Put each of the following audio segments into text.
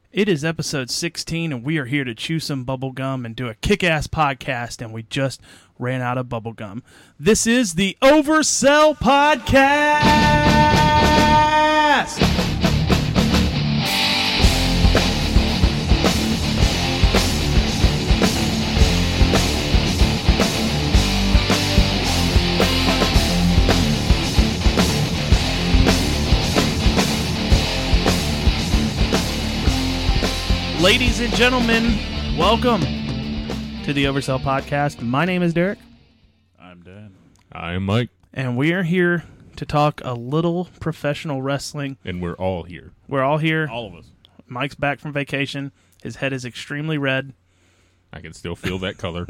It is episode 16, and we are here to chew some bubble gum and do a kick-ass podcast, and we just ran out of bubble gum. This is the Oversell Podcast! Ladies and gentlemen, welcome to the Oversell Podcast. My name is Derek. I'm Dan. I'm Mike. And we are here to talk a little professional wrestling. And we're all here. We're all here. All of us. Mike's back from vacation. His head is extremely red. I can still feel that color.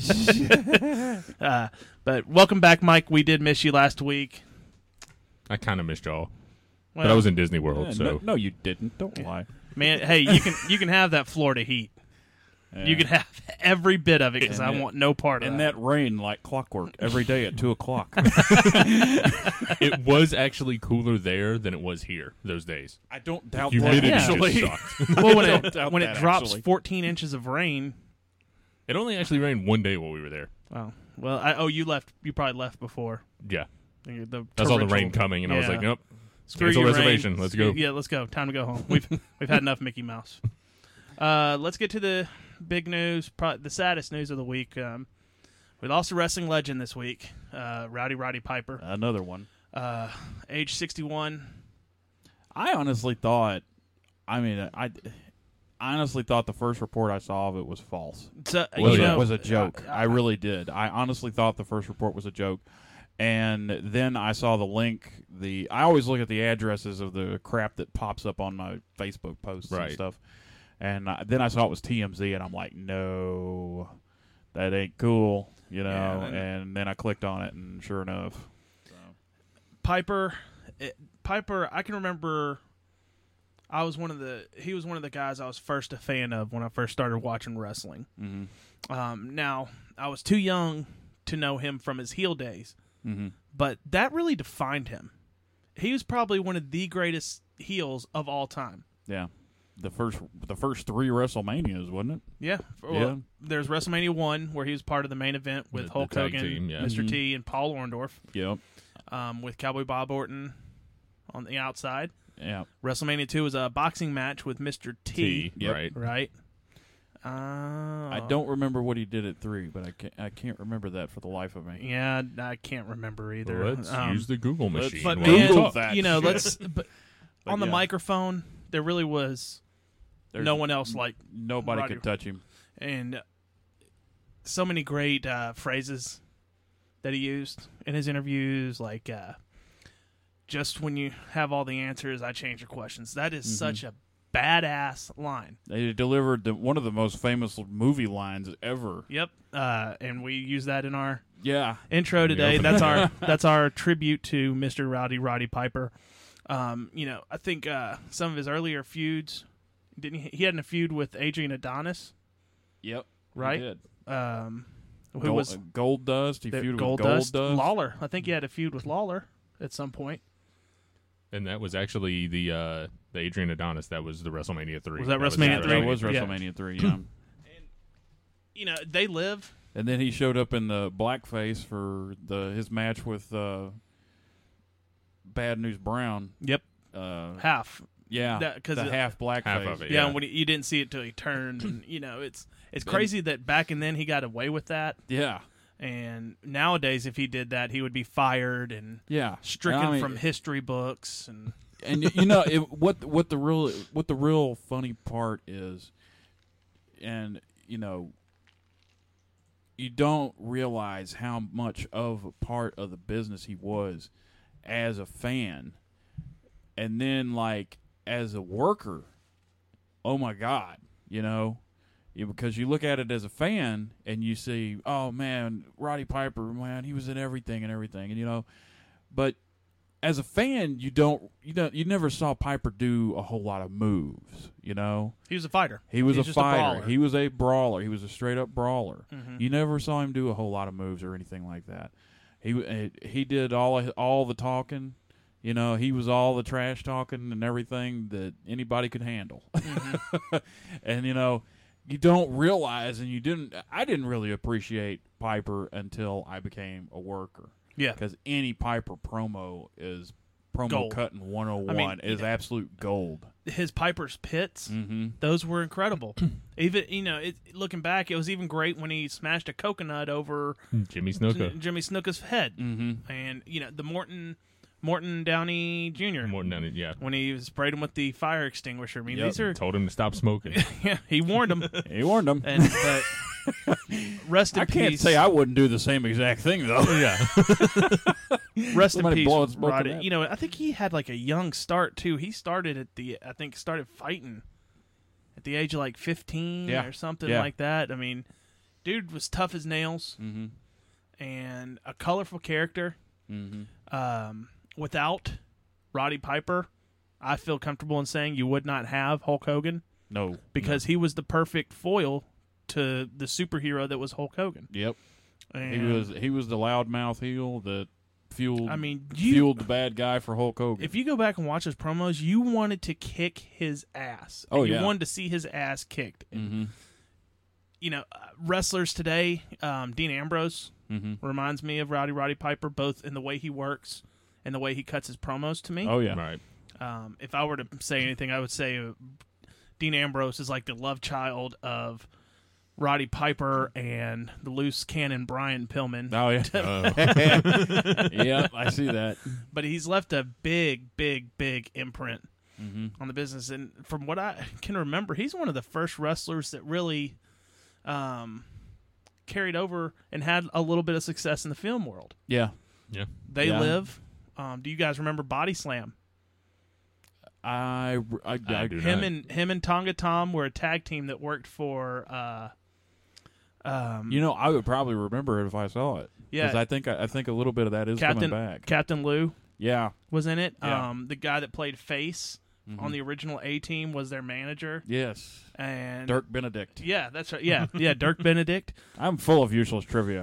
But welcome back, Mike. We did miss you last week. I kind of missed y'all. Well, But I was in Disney World, so... No, you didn't. Don't lie. man, hey, you can have that Florida heat. Yeah. You can have every bit of it because I want no part of And that rain like clockwork every day at 2 o'clock. It was actually cooler there than it was here those days. I don't doubt Humidity that, yeah. actually. just sucked. Well, when that, it drops actually. 14 inches of rain. It only actually rained one day while we were there. Oh, well, you left. You probably left before. Yeah. The I saw the torrential- rain coming, and I was Yeah. like, nope. Screw Cancel you, reservation. rain. Let's go. Yeah, let's go. Time to go home. We've had enough Mickey Mouse. Let's get to the big news, the saddest news of the week. We lost a wrestling legend this week, Roddy Piper, Another one. age 61. I honestly thought the first report I saw of it was false. So, Was a joke. I really did. I honestly thought the first report was a joke. And then I saw the link. I always look at the addresses of the crap that pops up on my Facebook posts and stuff. And then I saw it was TMZ, and I'm like, no, that ain't cool, you know. Yeah, and then I clicked on it, and sure enough, Piper, I can remember. He was one of the guys I was first a fan of when I first started watching wrestling. Mm-hmm. Now I was too young to know him from his heel days. Mm-hmm. But that really defined him. He was probably one of the greatest heels of all time. Yeah, the first 3 WrestleManias, wasn't it? Yeah. Well, there's WrestleMania 1 where he was part of the main event with The Hulk tag Hogan, team, yeah. Mr. T, and Paul Orndorff. Yep. With Cowboy Bob Orton on the outside. Yeah. WrestleMania 2 was a boxing match with Mr. T. Yep. Right. Right. I don't remember what he did at 3, but I can't remember that for the life of me. Yeah, I can't remember either. Let's use the Google machine. But while we man, talk. that you know, shit. but on the yeah. microphone, there really was no one else like Nobody Roddy. could touch him. And so many great phrases that he used in his interviews, like just when you have all the answers, I change your questions. That is such a badass line. They delivered one of the most famous movie lines ever. Yep. And we use that in our intro today. opening. That's our tribute to Mr. Roddy Piper. I think some of his earlier feuds, he had a feud with Adrian Adonis, Yep. right? He did. Who was Gold Dust? He feuded with Gold Dust. Lawler. I think he had a feud with Lawler at some point. And that was actually the Adrian Adonis. That was the WrestleMania 3. Was that WrestleMania 3? That was Yeah. WrestleMania 3, yeah. They live. And then he showed up in the blackface for his match with Bad News Brown. Yep. Half. Yeah, Because the half blackface. Half of it. Yeah, Yeah. when you didn't see it till he turned, and it's crazy that back in then he got away with that. Yeah. And nowadays, if he did that, he would be fired and Yeah. stricken from history books. And what the real funny part is, and you don't realize how much of a part of the business he was as a fan, and then like as a worker. Oh my God, because you look at it as a fan and you see, oh man, Roddy Piper, man, he was in everything, and but as a fan, you never saw Piper do a whole lot of moves, He was a fighter. He was He's a just fighter. brawler. He was a brawler. He was a straight up brawler. Mhm. You never saw him do a whole lot of moves or anything like that. He did all the talking. You know, he was all the trash talking and everything that anybody could handle. And, you know, you don't realize, and I didn't really appreciate Piper until I became a worker. Yeah. Because any Piper promo is promo Gold. cutting 101 I mean, is absolute gold. His Piper's Pits, Mm-hmm. those were incredible. Even, looking back, it was even great when he smashed a coconut over Jimmy Snuka. Jimmy Snuka's head. Mm-hmm. And, the Morton Downey Jr. More than yeah. when he sprayed him with the fire extinguisher. I mean, Yep. these are... Told him to stop smoking. Yeah, he warned him. He warned him. But rest in I peace. can't say I wouldn't do the same exact thing, though. yeah. Rest in Somebody peace, blowing smoke Roddy. in that. I think he had like a young start too. He started started fighting at the age of like 15 Yeah. or something Yeah. like that. I mean, dude was tough as nails Mm-hmm. and a colorful character. Mm-hmm. Without Roddy Piper, I feel comfortable in saying you would not have Hulk Hogan No. because he was the perfect foil to the superhero that was Hulk Hogan. Yep. And He was the loudmouth heel that fueled you the bad guy for Hulk Hogan. if you go back and watch his promos, you wanted to kick his ass. Oh, You yeah. wanted to see his ass kicked. Mm-hmm. Wrestlers today, Dean Ambrose Mm-hmm. reminds me of Roddy Piper, both in the way he works and the way he cuts his promos to me. Oh yeah. Right. If I were to say anything, I would say Dean Ambrose is like the love child of Roddy Piper and the loose cannon Brian Pillman. Oh yeah. Oh. Yeah, I see that. But he's left a big, big, big imprint Mm-hmm. on the business. And from what I can remember, he's one of the first wrestlers that really carried over and had a little bit of success in the film world. Yeah. Yeah. They Yeah. Live. Do you guys remember Body Slam? I do Him not. and Tonga Tom were a tag team that worked for. I would probably remember it if I saw it. Yeah. Because I think a little bit of that is coming back. Captain Lou Yeah. was in it. Yeah. The guy that played Face Mhm. on the original A Team was their manager. Yes. And Dirk Benedict. Yeah, that's right. Yeah, Dirk Benedict. I'm full of useless trivia.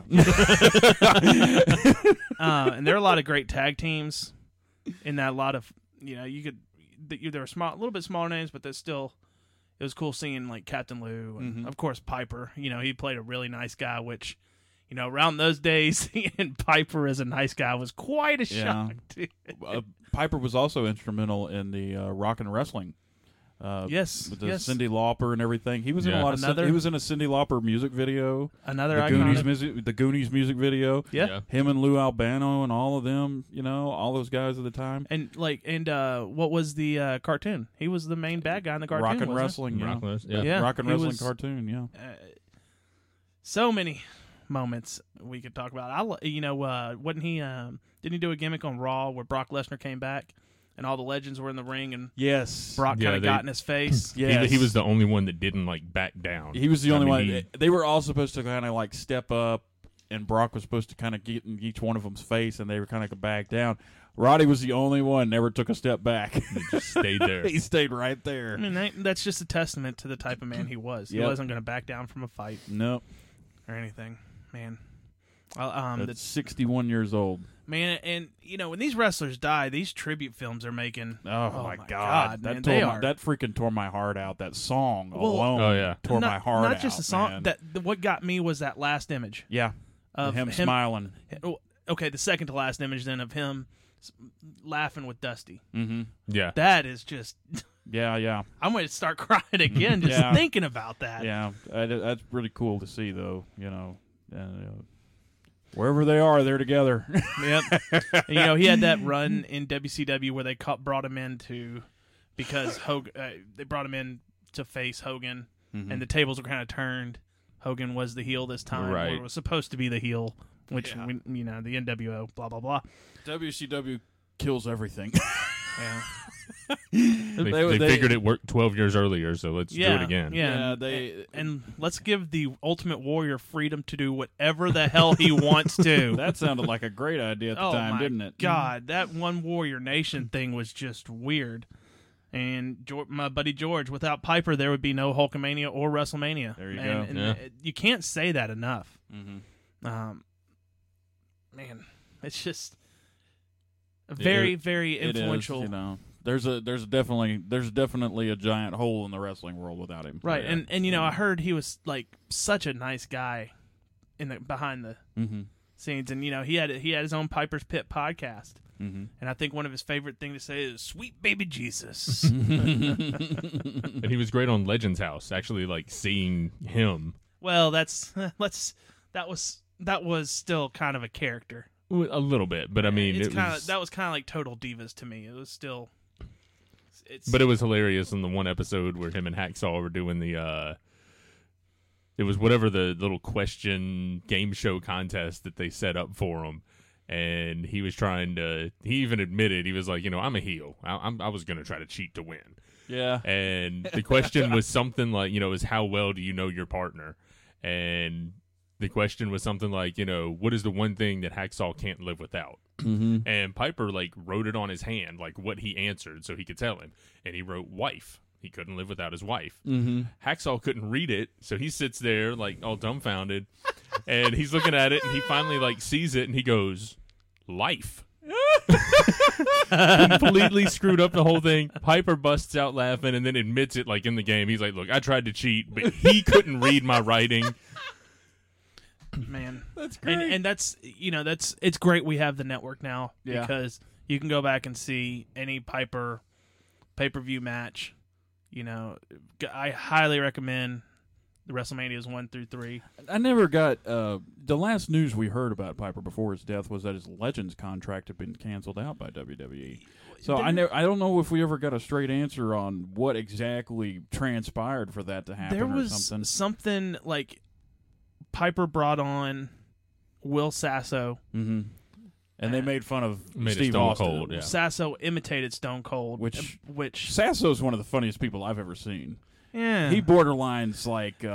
And there are a lot of great tag teams in that. A lot of there were a little bit smaller names, but there's still. It was cool seeing like Captain Lou and Mhm. of course Piper. He played a really nice guy, which around those days, seeing Piper as a nice guy was quite a Yeah. shock. Too. Piper was also instrumental in the rock and wrestling. Yes, with the yes. Cyndi Lauper and everything. He was in a Yeah. lot of. He was in a Cyndi Lauper music video. Another The Goonies iconic. music video. Yeah. Him and Lou Albano and all of them. All those guys at the time. And what was the cartoon? He was the main bad guy in the cartoon. Rock and wasn't wrestling. Rock Yeah. Wrestling, yeah. Yeah. Rock and he wrestling was- cartoon. Yeah. So many moments we could talk about. Wasn't he? Didn't he do a gimmick on Raw where Brock Lesnar came back and all the legends were in the ring and Yes. Brock Yeah, kind of they- got in his face? Yes. He was the only one that didn't back down. He was the I only mean, one. he- They were all supposed to kind of step up, and Brock was supposed to kind of get in each one of them's face, and they were kind of back down. Roddy was the only one never took a step back. He just stayed there. He stayed right there. I mean, that's just a testament to the type of man he was. He Yep. wasn't going to back down from a fight Nope. or anything, man. That's 61 years old. Man, and when these wrestlers die, these tribute films are making. Oh, my my God. man, That they tore are. that freaking tore my heart out. That song Well- alone Oh, yeah. tore my heart out. Not just the song. man. What got me was that last image Yeah. of him smiling. Okay, the second to last image then of him laughing with Dusty. Mm-hmm. Yeah. That is just. Yeah, yeah. I'm going to start crying again just Yeah. thinking about that. Yeah. That's really cool to see, though. Wherever they are, they're together. Yep. And, he had that run in WCW where they brought him in because they brought him in to face Hogan, Mhm. and the tables were kind of turned. Hogan was the heel this time, Right. or was supposed to be the heel, which Yeah. the NWO, blah blah blah. WCW kills everything. Yeah, They figured it worked 12 years earlier, so let's do it again. Yeah, they. and let's give the Ultimate Warrior freedom to do whatever the hell he wants to. That sounded like a great idea at the time, my didn't it? God, that One Warrior Nation thing was just weird. And my buddy George, without Piper, there would be no Hulkamania or WrestleMania. There you and, go. And Yeah. you can't say that enough. Mm-hmm. Man, it's just Very, very It is, influential. you know. There's definitely a giant hole in the wrestling world without him. Right, Yeah. and you know, I heard he was like such a nice guy behind the Mm-hmm. scenes, and you know, he had his own Piper's Pit podcast, Mm-hmm. and I think one of his favorite things to say is "Sweet baby Jesus." And he was great on Legends House. Actually, like seeing him Well, that was still kind of a character. a little bit, but I mean, that was kind of like Total Divas to me. It was still, But it was hilarious in the one episode where him and Hacksaw were doing the it was whatever the little question game show contest that they set up for him, and he was trying to. He even admitted, he was like, I'm a heel. I was going to try to cheat to win. Yeah. And the question was something like, is how well do you know your partner? And the question was something like, what is the one thing that Hacksaw can't live without? Mm-hmm. And Piper wrote it on his hand, like what he answered, so he could tell him. And he wrote wife. He couldn't live without his wife. Mm-hmm. Hacksaw couldn't read it, so he sits there all dumbfounded, and he's looking at it, and he finally sees it, and he goes, life. Completely screwed up the whole thing. Piper busts out laughing and then admits it in the game. He's like, look, I tried to cheat, but he couldn't read my writing. Man, That's great. and that's it's great we have the network now Yeah. because you can go back and see any Piper pay-per-view match. I highly recommend the WrestleManias 1 through 3. I never got the last news we heard about Piper before his death was that his Legends contract had been canceled out by WWE. So I don't know if we ever got a straight answer on what exactly transpired for that to happen. There or was something. like Piper brought on Will Sasso. Mm-hmm. And they made fun of Made it Steve Stone Austin. Cold, yeah. Sasso imitated Stone Cold, Which- which Sasso's one of the funniest people I've ever seen. yeah, He borderlines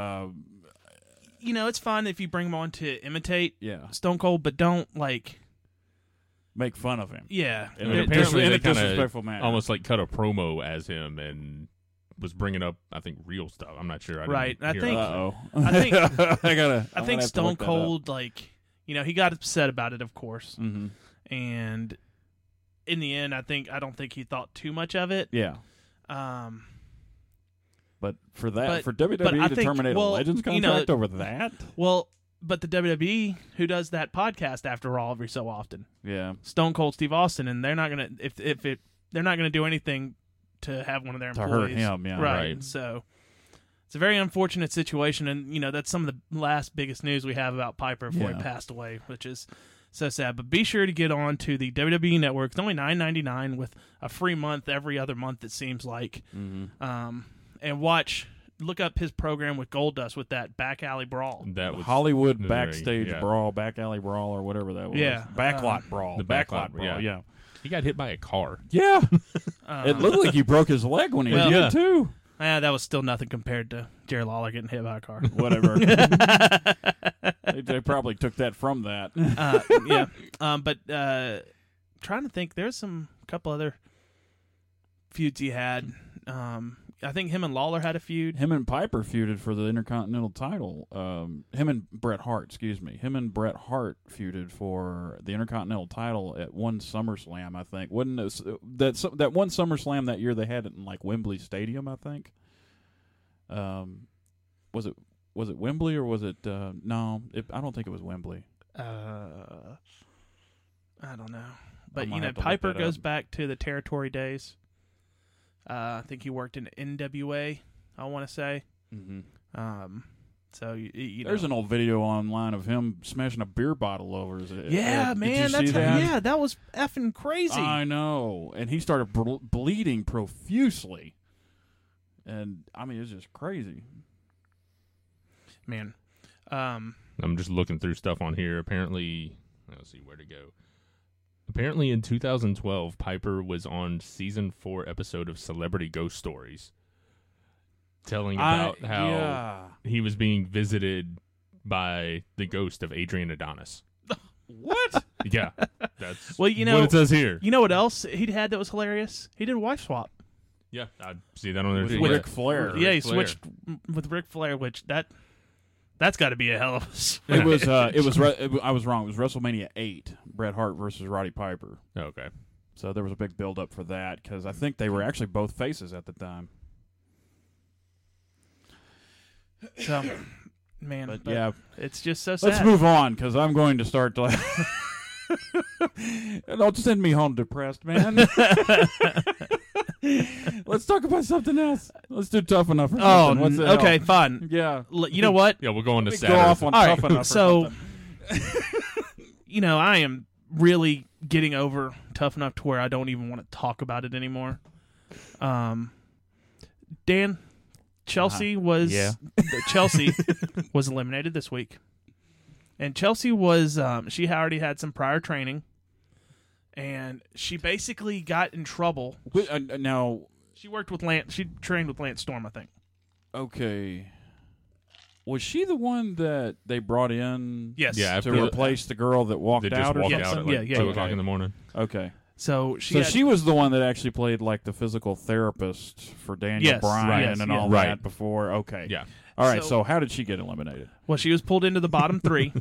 it's fun if you bring him on to imitate yeah, Stone Cold, but don't make fun of him. yeah. In And a apparently in a they kinda disrespectful manner. almost cut a promo as him and was bringing up, I think, real stuff. I'm not sure. Right, I hear think- it. Uh-oh. I think- I I think Stone Cold, he got upset about it, of course, Mm-hmm. and in the end, I don't think he thought too much of it. Yeah. Um, But for that, But- for WWE but I to think- terminate well, a Legends you know- contract over that, well, but the WWE, who does that podcast after all every so often, yeah, Stone Cold Steve Austin, and they're not gonna they're not gonna do anything to have one of their to employees hurt him, yeah, right. Right. So it's a very unfortunate situation, and that's some of the last biggest news we have about Piper before Yeah. he passed away, which is so sad. But be sure to get on to the WWE Network. It's only $9.99 with a free month every other month. It seems like, Mm-hmm. and look up his program with Goldust with that back alley brawl. That was Hollywood very- backstage yeah. brawl, back alley brawl, or whatever that was. Yeah. Backlot brawl. The backlot backlot, brawl. Yeah. He got hit by a car. Yeah. Uh, It looked like he broke his leg when he Well, did yeah. it too. that was still nothing compared to Jerry Lawler getting hit by a car. Whatever. they probably took that from that. Yeah. But trying to think, there's some couple other feuds he had. I think him and Lawler had a feud. Him and Piper feuded for the Intercontinental title. Him and Bret Hart, Him and Bret Hart feuded for the Intercontinental title at one SummerSlam, I think. Wasn't it, that one SummerSlam that year they had it in Wembley Stadium, I think. Was it Wembley or was it no, I don't think it was Wembley. I don't know. But, I might have to look Piper that goes up. back to the territory days. I think he worked in NWA, I want to say. Mm-hmm. So, There's an old video online of him smashing a beer bottle over his head. Yeah, Did man. you see that? That was effing crazy. I know. And he started bleeding profusely. And, I mean, it's just crazy. Man. I'm just looking through stuff on here. Apparently, let's see where to go. Apparently, in 2012, Piper was on season 4 episode of Celebrity Ghost Stories, telling about how he was being visited by the ghost of Adrian Adonis. What? Yeah, that's Well, what it says here. You know what else he'd had that was hilarious? He did a wife swap. Yeah, I see that on there With too. Ric Flair. Yeah, he Ric Flair. switched with Ric Flair, which that's got to be a hell of a switch. It was. I was wrong. It was WrestleMania 8. Bret Hart versus Roddy Piper. Okay. So there was a big build-up for that because I think they were actually both faces at the time. So, man, But but yeah, it's just so sad. let's move on because I'm going to start to. Don't send me home depressed, man. Let's talk about something else. Let's do Tough Enough. Or Oh, something. What's the okay, hell? fun. Yeah. You know what? Yeah, we'll go on to Let me Saturday. go off on All Tough right, Enough. so- or something. You know, I am really getting over Tough Enough to where I don't even want to talk about it anymore. Dan, Chelsea was Yeah. Chelsea was eliminated this week, and Chelsea was she already had some prior training, and she basically got in trouble. Now, She worked with Lance. She trained with Lance Storm, I think. okay. Was she the one that they brought in Yes. Yeah, to after the- replace the girl that walked They just out? Or walked Yes. out at Yeah, like yeah, 2 yeah. o'clock in the morning. Okay. So So she was the one that actually played like the physical therapist for Daniel Yes, Bryan yes, and yes. all Right. that before. Okay. Yeah. All right. So- So how did she get eliminated? Well, she was pulled into the bottom three.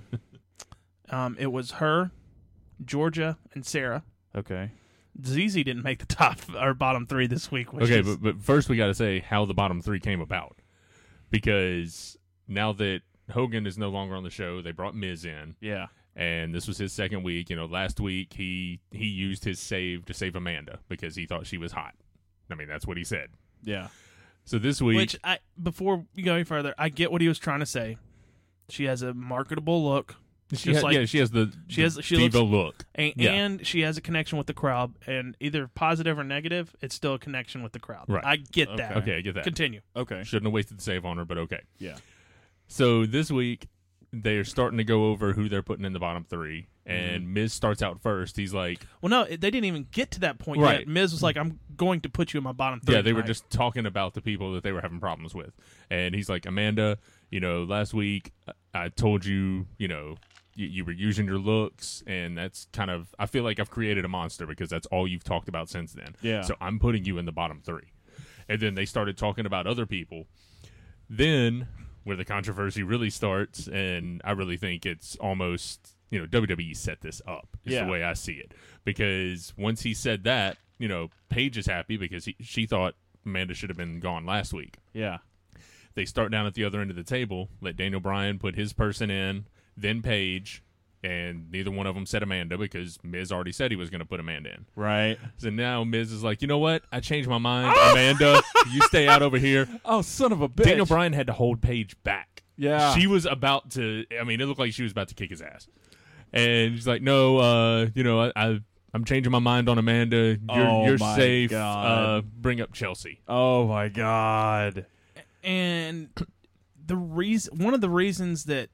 It was her, Georgia, and Sarah. Okay. ZZ didn't make the top or bottom three this week. Which Okay, is, but first we got to say how the bottom three came about. Because now that Hogan is no longer on the show, they brought Miz in. Yeah. And this was his second week. You know, last week he used his save to save Amanda because he thought she was hot. I mean, that's what he said. Yeah. So this week, which before you go any further, I get what he was trying to say. She has a marketable look, she just has, she has the she diva looks- look. and, Yeah. and she has a connection with the crowd. And either positive or negative, it's still a connection with the crowd. Right. I get that. Okay, I get that. Continue. Okay. Shouldn't have wasted the save on her, but okay. Yeah. So this week, they're starting to go over who they're putting in the bottom three, and Miz starts out first. He's like, Well, no, they didn't even get to that point Right. yet. Miz was like, "I'm going to put you in my bottom three." yeah, they were tonight." just talking about the people that they were having problems with. And he's like, Amanda, you know, last week I told you, you know, you were using your looks, and that's kind of, I feel like I've created a monster because that's all you've talked about since then. Yeah. So I'm putting you in the bottom three. And then they started talking about other people. Then, where the controversy really starts, and I really think it's almost, you know, WWE set this up, is Yeah. the way I see it. Because once he said that, you know, Paige is happy because she thought Amanda should have been gone last week. Yeah. They start down at the other end of the table, let Daniel Bryan put his person in, then Paige, and neither one of them said Amanda because Miz already said he was going to put Amanda in. Right. So now Miz is like, you know what? I changed my mind. Amanda, you stay out over here. Oh, son of a bitch. Daniel Bryan had to hold Paige back. Yeah. She was about to, I mean, it looked like she was about to kick his ass. And she's like, no, you know, I'm changing my mind on Amanda. You're my safe. God. Bring up Chelsea. Oh my God. And one of the reasons that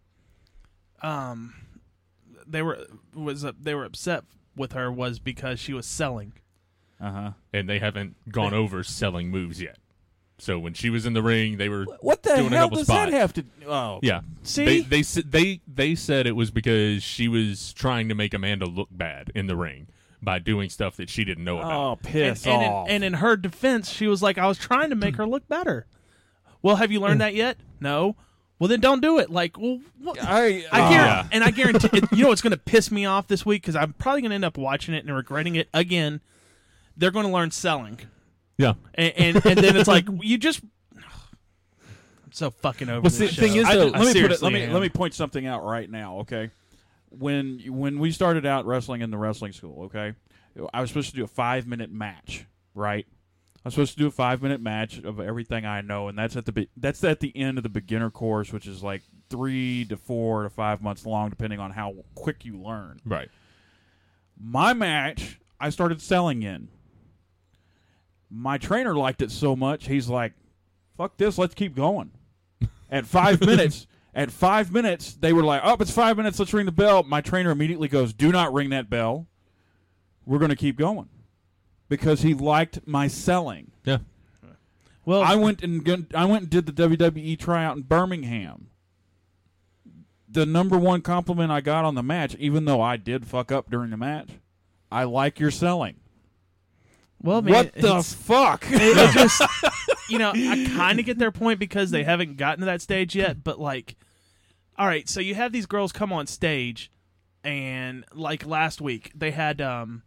they were upset with her was because she was selling. Uh-huh. And they haven't gone over selling moves yet. So when she was in the ring, they were What the doing a hell couple does spots. that have to? Oh. Yeah. See? They said it was because she was trying to make Amanda look bad in the ring by doing stuff that she didn't know about. Oh, piss and off. in her defense, she was like, "I was trying to make her look better." Well, have you learned that yet? No. Well, then don't do it. Like, well, what? I guarantee. You know what's going to piss me off this week because I'm probably going to end up watching it and regretting it again. They're going to learn selling, Yeah. and then it's like you just. I'm so fucking over. Well, this see, thing show. is, I though- seriously let am. me point something out right now, okay? When we started out wrestling in the wrestling school, okay, I was supposed to do a 5-minute match, right? I was supposed to do a 5-minute match of everything I know, and that's at the end of the beginner course, which is like 3 to 4 to 5 months long, depending on how quick you learn. Right. My match, I started selling in. My trainer liked it so much, he's like, "Fuck this, let's keep going." At 5 minutes. At 5 minutes, they were like, "Oh, it's 5 minutes. Let's ring the bell." My trainer immediately goes, "Do not ring that bell. We're going to keep going," because he liked my selling. Yeah. Well, I went and did the WWE tryout in Birmingham. The number one compliment I got on the match, even though I did fuck up during the match, "I like your selling." well, man, What the it's- fuck? it just, you know, I kind of get their point because they haven't gotten to that stage yet. But like, all right, so you have these girls come on stage, and like last week they had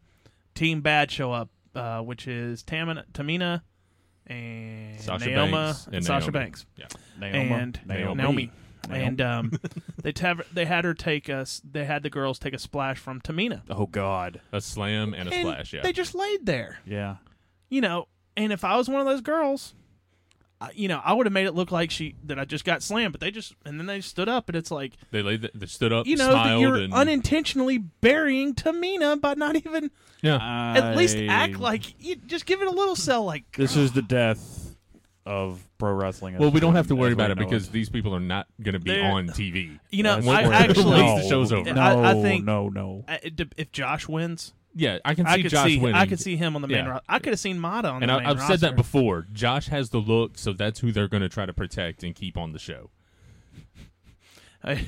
Team Bad show up, which is Tamina and Sasha Naoma Banks and Sasha Naomi. Banks Yeah. and Naomi. And they had the girls take a splash from Tamina. Oh God. A slam and a And splash, yeah. They just laid there. Yeah. And if I was one of those girls, I would have made it look like that I just got slammed, but then they stood up, and it's like, they stood up, that smiled, you're and unintentionally burying Tamina by not even at least act like just give it a little sell. Like This is the death of pro wrestling. well, we don't have to worry as we about it know because these people are not going to be They're- on TV. That's I where- actually, Once the show's over. I think no. if Josh wins, Yeah, I can I see could Josh winning. I could see him on the main Yeah. roster. I could have seen Mata on and the main I've roster. said that before. Josh has the look, so that's who they're going to try to protect and keep on the show. Vince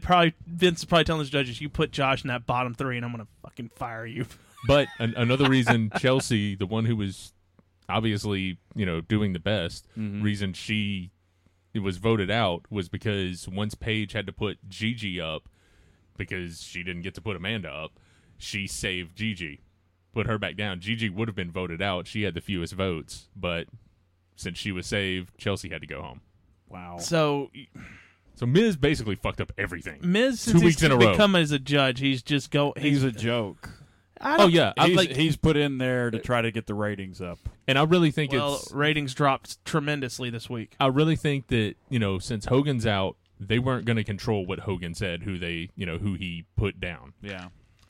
is probably telling his judges, "You put Josh in that bottom 3, and I'm going to fucking fire you." But another reason Chelsea, the one who was obviously doing the best, reason she was voted out was because once Paige had to put Gigi up because she didn't get to put Amanda up, she saved Gigi, put her back down. Gigi would have been voted out. She had the fewest votes, but since she was saved, Chelsea had to go home. Wow. So Miz basically fucked up everything. Miz, 2 since weeks he's in a row. become as a judge, he's just He's a joke. Oh yeah, He's put in there to try to get the ratings up. and I really think well, it's. ratings dropped tremendously this week. I really think that since Hogan's out, they weren't going to control what Hogan said, who he put down. Yeah.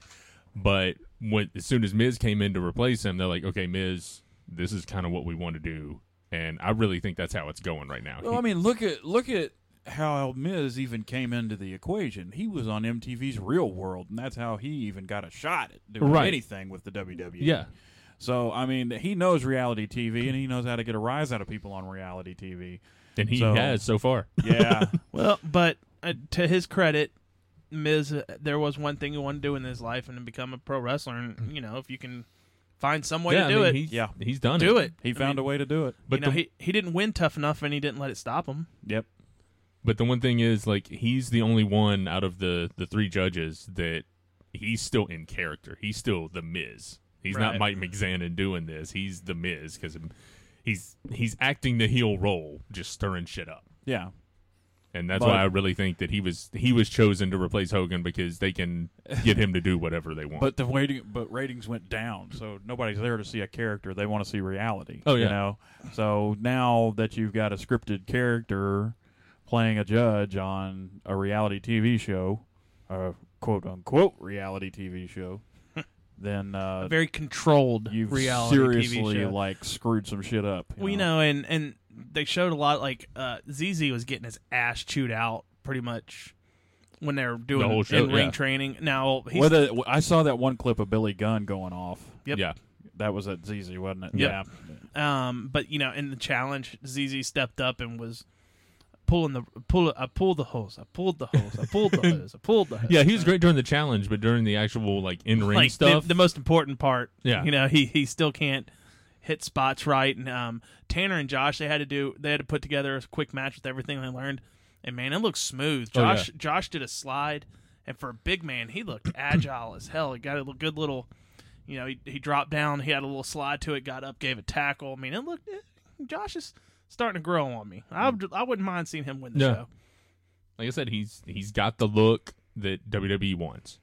But as soon as Miz came in to replace him, they're like, okay, Miz, this is kind of what we want to do, and I really think that's how it's going right now. Well, I mean, look at how Miz even came into the equation. He was on MTV's Real World, and that's how he even got a shot at doing Right. anything with the WWE. Yeah. So, I mean, he knows reality TV, and he knows how to get a rise out of people on reality TV. And he So- has so far. Yeah. Well, but to his credit, Miz, there was one thing he wanted to do in his life, and to become a pro wrestler. And if you can find some way yeah, to do it, He's done do it. it. He found a way to do it. But he didn't win tough enough, and he didn't let it stop him. Yep. But the one thing is, like, he's the only one out of the 3 judges that he's still in character. He's still the Miz. He's not Right. Mike McZanin doing this. He's the Miz because he's acting the heel role, just stirring shit up. Yeah. And that's But- why I really think that he was chosen to replace Hogan because they can get him to do whatever they want. But ratings went down, so nobody's there to see a character. They want to see reality. Oh, yeah. So now that you've got a scripted character playing a judge on a reality TV show, a quote unquote reality TV show, then A very controlled you've reality seriously TV show. like screwed some shit up. Well, and they showed a lot. Like ZZ was getting his ass chewed out pretty much when they were doing whole show, in ring yeah. training. Now he's I saw that one clip of Billy Gunn going off. Yep. Yeah. That was at ZZ, wasn't it? Yep. Yeah. but in the challenge, ZZ stepped up and was I pulled the hose. I pulled the hose. I pulled the hose. I pulled the hose. Yeah, he was great during the challenge, but during the actual, like, in-ring Like stuff. the most important part. Yeah. He still can't hit spots right. And Tanner and Josh, they had to put together a quick match with everything they learned. And man, it looked smooth. Oh, yeah. Josh did a slide, and for a big man, he looked agile as hell. He got a good little, he dropped down. He had a little slide to it. Got up, gave a tackle. I mean, Josh is starting to grow on me. I wouldn't mind seeing him win the Yeah. show. Like I said, he's got the look that WWE wants,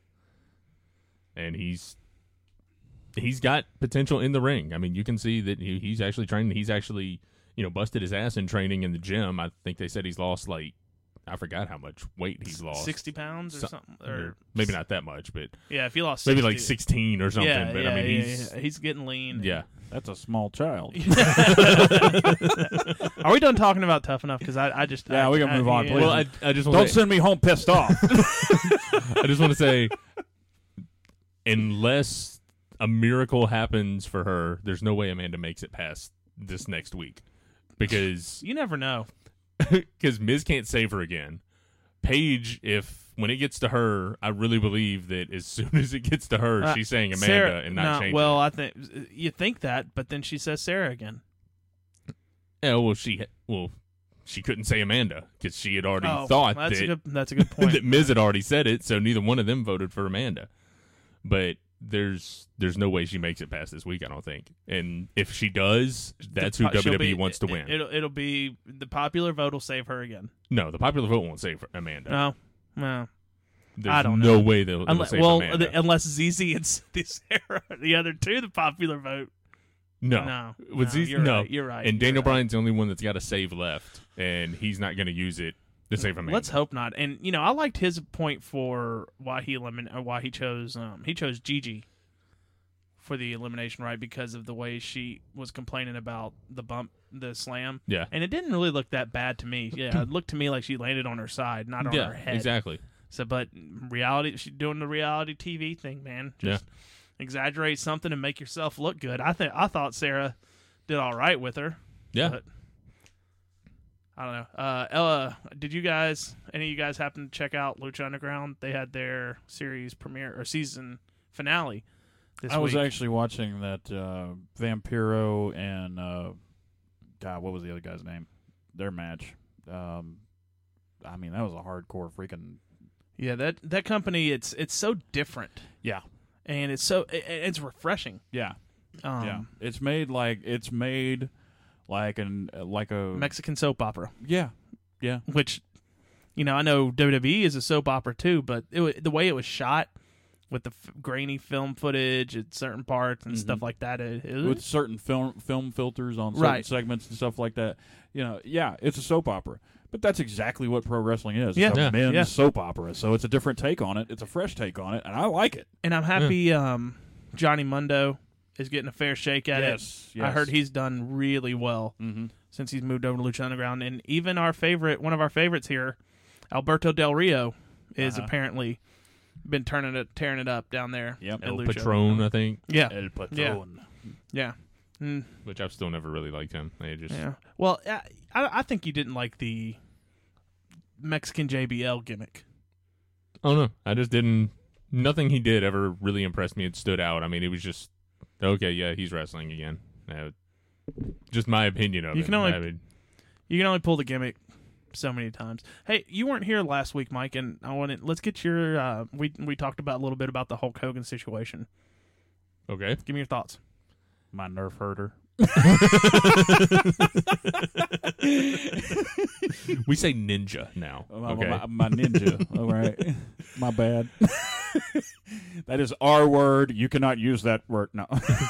and he's got potential in the ring. I mean, you can see that he's actually training. He's actually busted his ass in training in the gym. I think they said he's lost, like, I forgot how much weight he's lost. 60 pounds or something, or maybe not that much, but yeah, if he lost maybe 60, like 16 or something. Yeah, but yeah, I mean, he's getting lean. yeah. That's a small child. Are we done talking about Tough Enough? Because I just Yeah, we can move on, please. Well, I just Don't want to send me home pissed off. I just want to say, unless a miracle happens for her, there's no way Amanda makes it past this next week because you never know. Miz can't save her again. Paige, when it gets to her, I really believe that as soon as it gets to her, she's saying Amanda Sarah, and not changing. Well, I think you think that, but then she says Sarah again. Yeah, well, she couldn't say Amanda because she had already thought that's that that's a good point. that Miz had already said it, so neither one of them voted for Amanda. But there's no way she makes it past this week, I don't think. And if she does, that's who She'll WWE be- wants to win. It'll be the popular vote will save her again. No, the popular vote won't save Amanda. No. There's I don't no know. way they'll save Amanda. Unless ZZ and Sarah are the other two, the popular vote. No. With no, ZZ, you're no. right. You're right. And you're Daniel right. Bryan's the only one that's got a save left, and he's not going to use it to save Amanda. Let's hope not. And I liked his point for why he chose Gigi for the elimination, right? Because of the way she was complaining about the slam. Yeah. And it didn't really look that bad to me. Yeah, it looked to me like she landed on her side, not on her head. Exactly. So, but reality, she's doing the reality TV thing, man. Just exaggerate something and make yourself look good. I thought Sarah did all right with her. Yeah. But I don't know. Ella, did any of you guys happen to check out Lucha Underground? They had their series premiere or season finale this week. I was actually watching that Vampiro and God, what was the other guy's name? Their match. I mean, that was a hardcore freaking. Yeah, that company, it's so different. Yeah. And it's it's refreshing. Yeah. Yeah. It's made like a Mexican soap opera. Yeah. Yeah. Which, I know WWE is a soap opera too, but the way it was shot with the grainy film footage at certain parts and stuff like that, with certain film filters on certain segments and stuff like that. Yeah, it's a soap opera. But that's exactly what pro wrestling is. It's a men's soap opera. So it's a different take on it. It's a fresh take on it, and I like it. And I'm happy Johnny Mundo is getting a fair shake at it. Yes. I heard he's done really well since he's moved over to Lucha Underground. And even one of our favorites here, Alberto Del Rio, is apparently been tearing it up down there. Yep. El Lucha Patron, I think. Yeah. El Patron. Yeah. Which I've still never really liked him. Yeah. Well, I think you didn't like the Mexican JBL gimmick. Oh, no. I just didn't. Nothing he did ever really impressed me. It stood out. I mean, it was just, okay, yeah, he's wrestling again. Just my opinion of it. You can only pull the gimmick so many times. Hey, you weren't here last week, Mike, and let's get your. We talked about a little bit about the Hulk Hogan situation. Okay. Give me your thoughts. My nerf herder. We say ninja now. Okay. My ninja. All right. My bad. That is our word. You cannot use that word. No.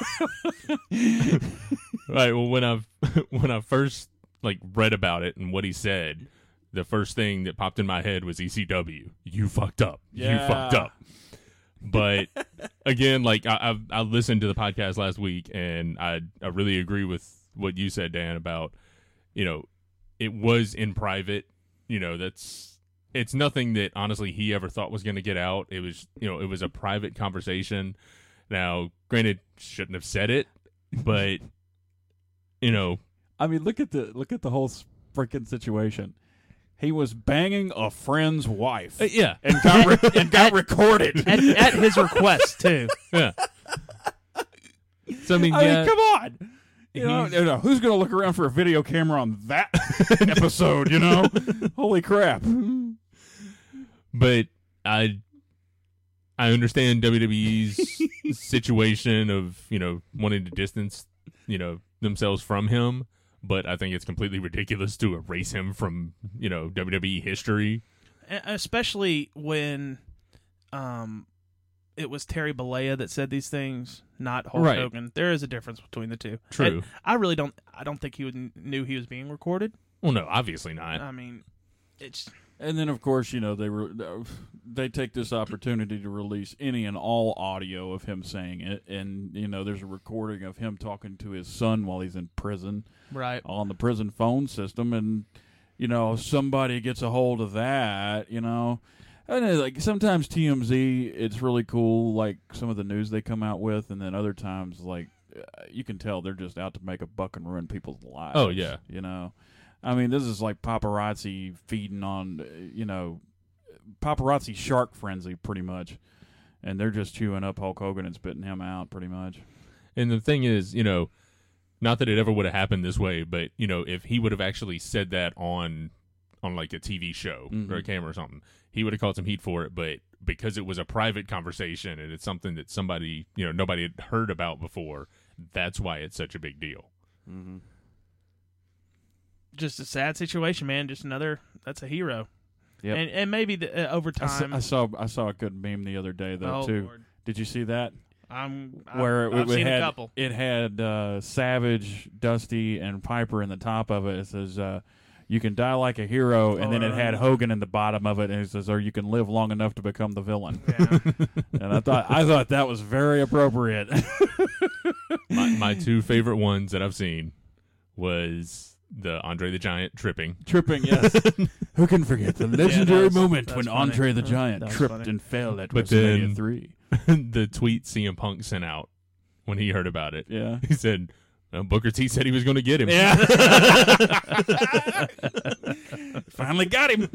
Right. Well, when I first read about it and what he said, the first thing that popped in my head was ECW. You fucked up. Yeah. You fucked up. But again, I listened to the podcast last week, and I really agree with what you said, Dan, about it was in private. It's nothing that honestly he ever thought was going to get out. It was it was a private conversation. Now, granted, shouldn't have said it, but I mean, look at the whole freaking situation. He was banging a friend's wife. Yeah, and got recorded at his request too. Yeah. So I mean, come on. Who's going to look around for a video camera on that episode? Holy crap! But I understand WWE's situation of wanting to distance themselves from him. But I think it's completely ridiculous to erase him from, WWE history. Especially when it was Terry Bollea that said these things, not Hulk Hogan. There is a difference between the two. True. And I don't think he knew he was being recorded. Well, no, obviously not. I mean, it's... And then, of course, they take this opportunity to release any and all audio of him saying it. And, there's a recording of him talking to his son while he's in prison. Right. On the prison phone system. And, somebody gets a hold of that, And sometimes TMZ, it's really cool, some of the news they come out with. And then other times, you can tell they're just out to make a buck and ruin people's lives. Oh, yeah. I mean, this is like paparazzi feeding on, paparazzi shark frenzy, pretty much. And they're just chewing up Hulk Hogan and spitting him out, pretty much. And the thing is, not that it ever would have happened this way, but, if he would have actually said that on on like a TV show Mhm. or a camera or something, he would have caught some heat for it. But because it was a private conversation and it's something that somebody, nobody had heard about before, that's why it's such a big deal. Mm-hmm. Just a sad situation, man. Just another. That's a hero. Yep. And maybe over time. I saw a good meme the other day though oh, too. Lord. Did you see that? Where I've seen had, a couple. It had Savage, Dusty, and Piper in the top of it. It says, "You can die like a hero," and then it had Hogan in the bottom of it, and it says, "Or you can live long enough to become the villain." Yeah. And I thought that was very appropriate. My two favorite ones that I've seen was the Andre the Giant tripping. Tripping, yes. Who can forget the legendary moment that when was funny. Andre the Giant That was tripped funny. and fell at But WrestleMania then- 3? The tweet CM Punk sent out when he heard about it. Yeah. He said, Booker T said he was going to get him. Yeah. Finally got him.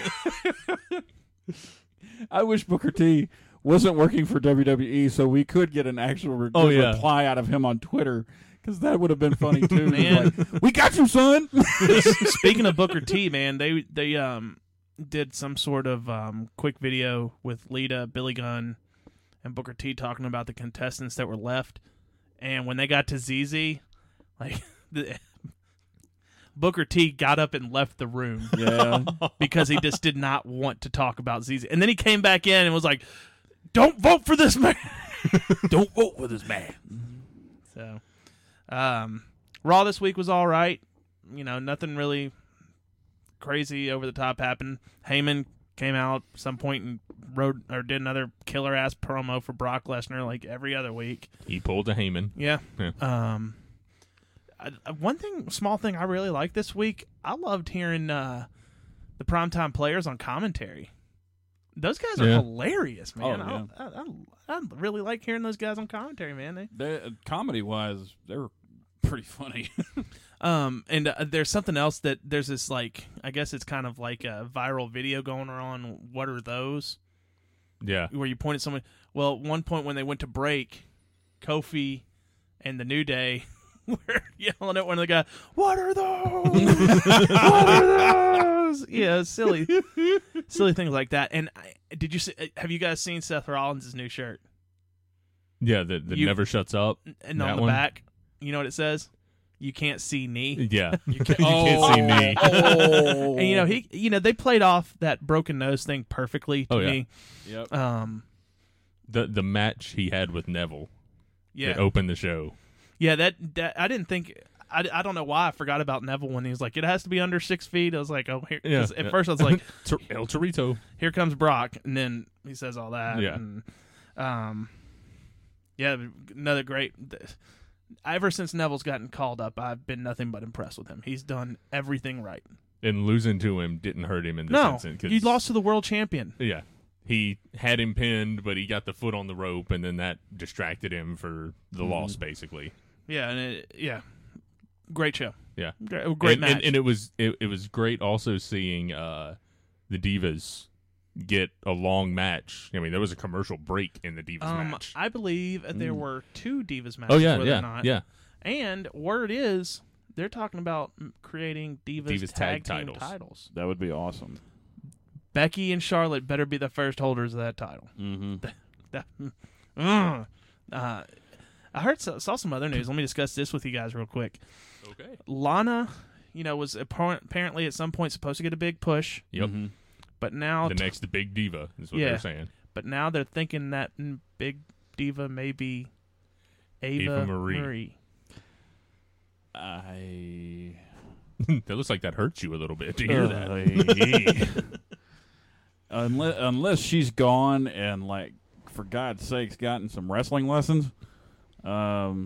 I wish Booker T wasn't working for WWE so we could get an actual reply out of him on Twitter, because that would have been funny too. Man. Like, we got you, son. Speaking of Booker T, man, they did some sort of quick video with Lita, Billy Gunn, and Booker T talking about the contestants that were left. And when they got to ZZ, like Booker T got up and left the room Yeah. because he just did not want to talk about ZZ. And then he came back in and was like, "Don't vote for this man." Don't vote for this man. So, Raw this week was all right. Nothing really crazy over the top happened. Heyman came out at some point and did another killer ass promo for Brock Lesnar like every other week. He pulled a Heyman. Yeah. Yeah. One small thing I really liked this week, I loved hearing the Primetime Players on commentary. Those guys are hilarious, man. Oh, yeah. I really like hearing those guys on commentary, man. Comedy-wise, they were pretty funny. And there's something else that there's this, like, I guess it's kind of like a viral video going on. What are those? Yeah. Where you point at someone. Well, at one point when they went to break, Kofi and the New Day were yelling at one of the guys, "What are those? What are those?" Yeah, silly things like that. And did you see? Have you guys seen Seth Rollins' new shirt? Yeah, the never shuts up. And that on the one? back, you know what it says? You can't see knee. Yeah. You You can't see me. Oh. And they played off that broken nose thing perfectly to Oh, yeah. me. Yep. The match he had with Neville Yeah, that opened the show. yeah. That I didn't think. I don't know why I forgot about Neville when he was like, it has to be under 6 feet. I was like, oh, here. 'Cause Yeah, at first I was like, El Torito. here comes Brock, and then he says all that. Yeah. And, yeah, another great. Ever since Neville's gotten called up, I've been nothing but impressed with him. He's done everything right. And losing to him didn't hurt him in this No, instance. 'cause- you lost to the world champion. Yeah. He had him pinned, but he got the foot on the rope, and then that distracted him for the loss, basically. Yeah, and great show. Yeah. Great and, match. And it was great also seeing the Divas get a long match. I mean, there was a commercial break in the Divas match. I believe that there were 2 Divas matches. Oh, yeah, were there not? yeah. And word is they're talking about creating Divas tag team titles. titles. That would be awesome. Becky and Charlotte better be the first holders of that title. Mm-hmm. I saw some other news. Let me discuss this with you guys real quick. Okay. Lana, was apparently at some point supposed to get a big push, Yep. Mm-hmm. but now The next big diva is what Yeah. they're saying. But now they're thinking that big diva may be Ava Marie. That looks like that hurts you a little bit to hear that. Unless she's gone and, like, for God's sakes, gotten some wrestling lessons, Well,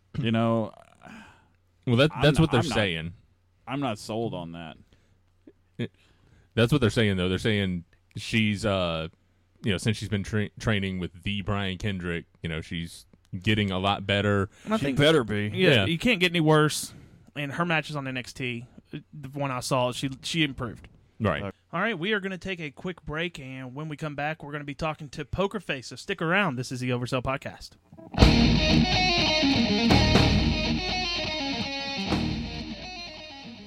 that's what they're saying. I'm not sold on that. That's what they're saying, though. They're saying she's, since she's been training with the Brian Kendrick, she's getting a lot better. And I She think better be. Yeah, you can't get any worse. And her matches on NXT, the one I saw, she improved. Right. All right, we are going to take a quick break, and when we come back, we're going to be talking to Poker Face. So stick around. This is the Oversell Podcast.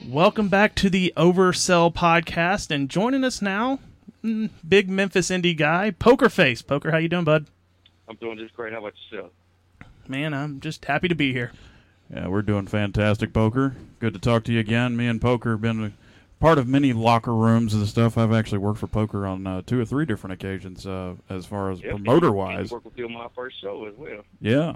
Welcome back to the Oversell podcast, and joining us now, big Memphis indie guy, Poker Face. Poker, how you doing, bud? I'm doing just great. How about yourself? Man, I'm just happy to be here. Yeah, we're doing fantastic, Poker. Good to talk to you again. Me and Poker have been part of many locker rooms and stuff. I've actually worked for Poker on 2 or 3 different occasions as far as promoter-wise. I worked with you on my first show as well. Yeah.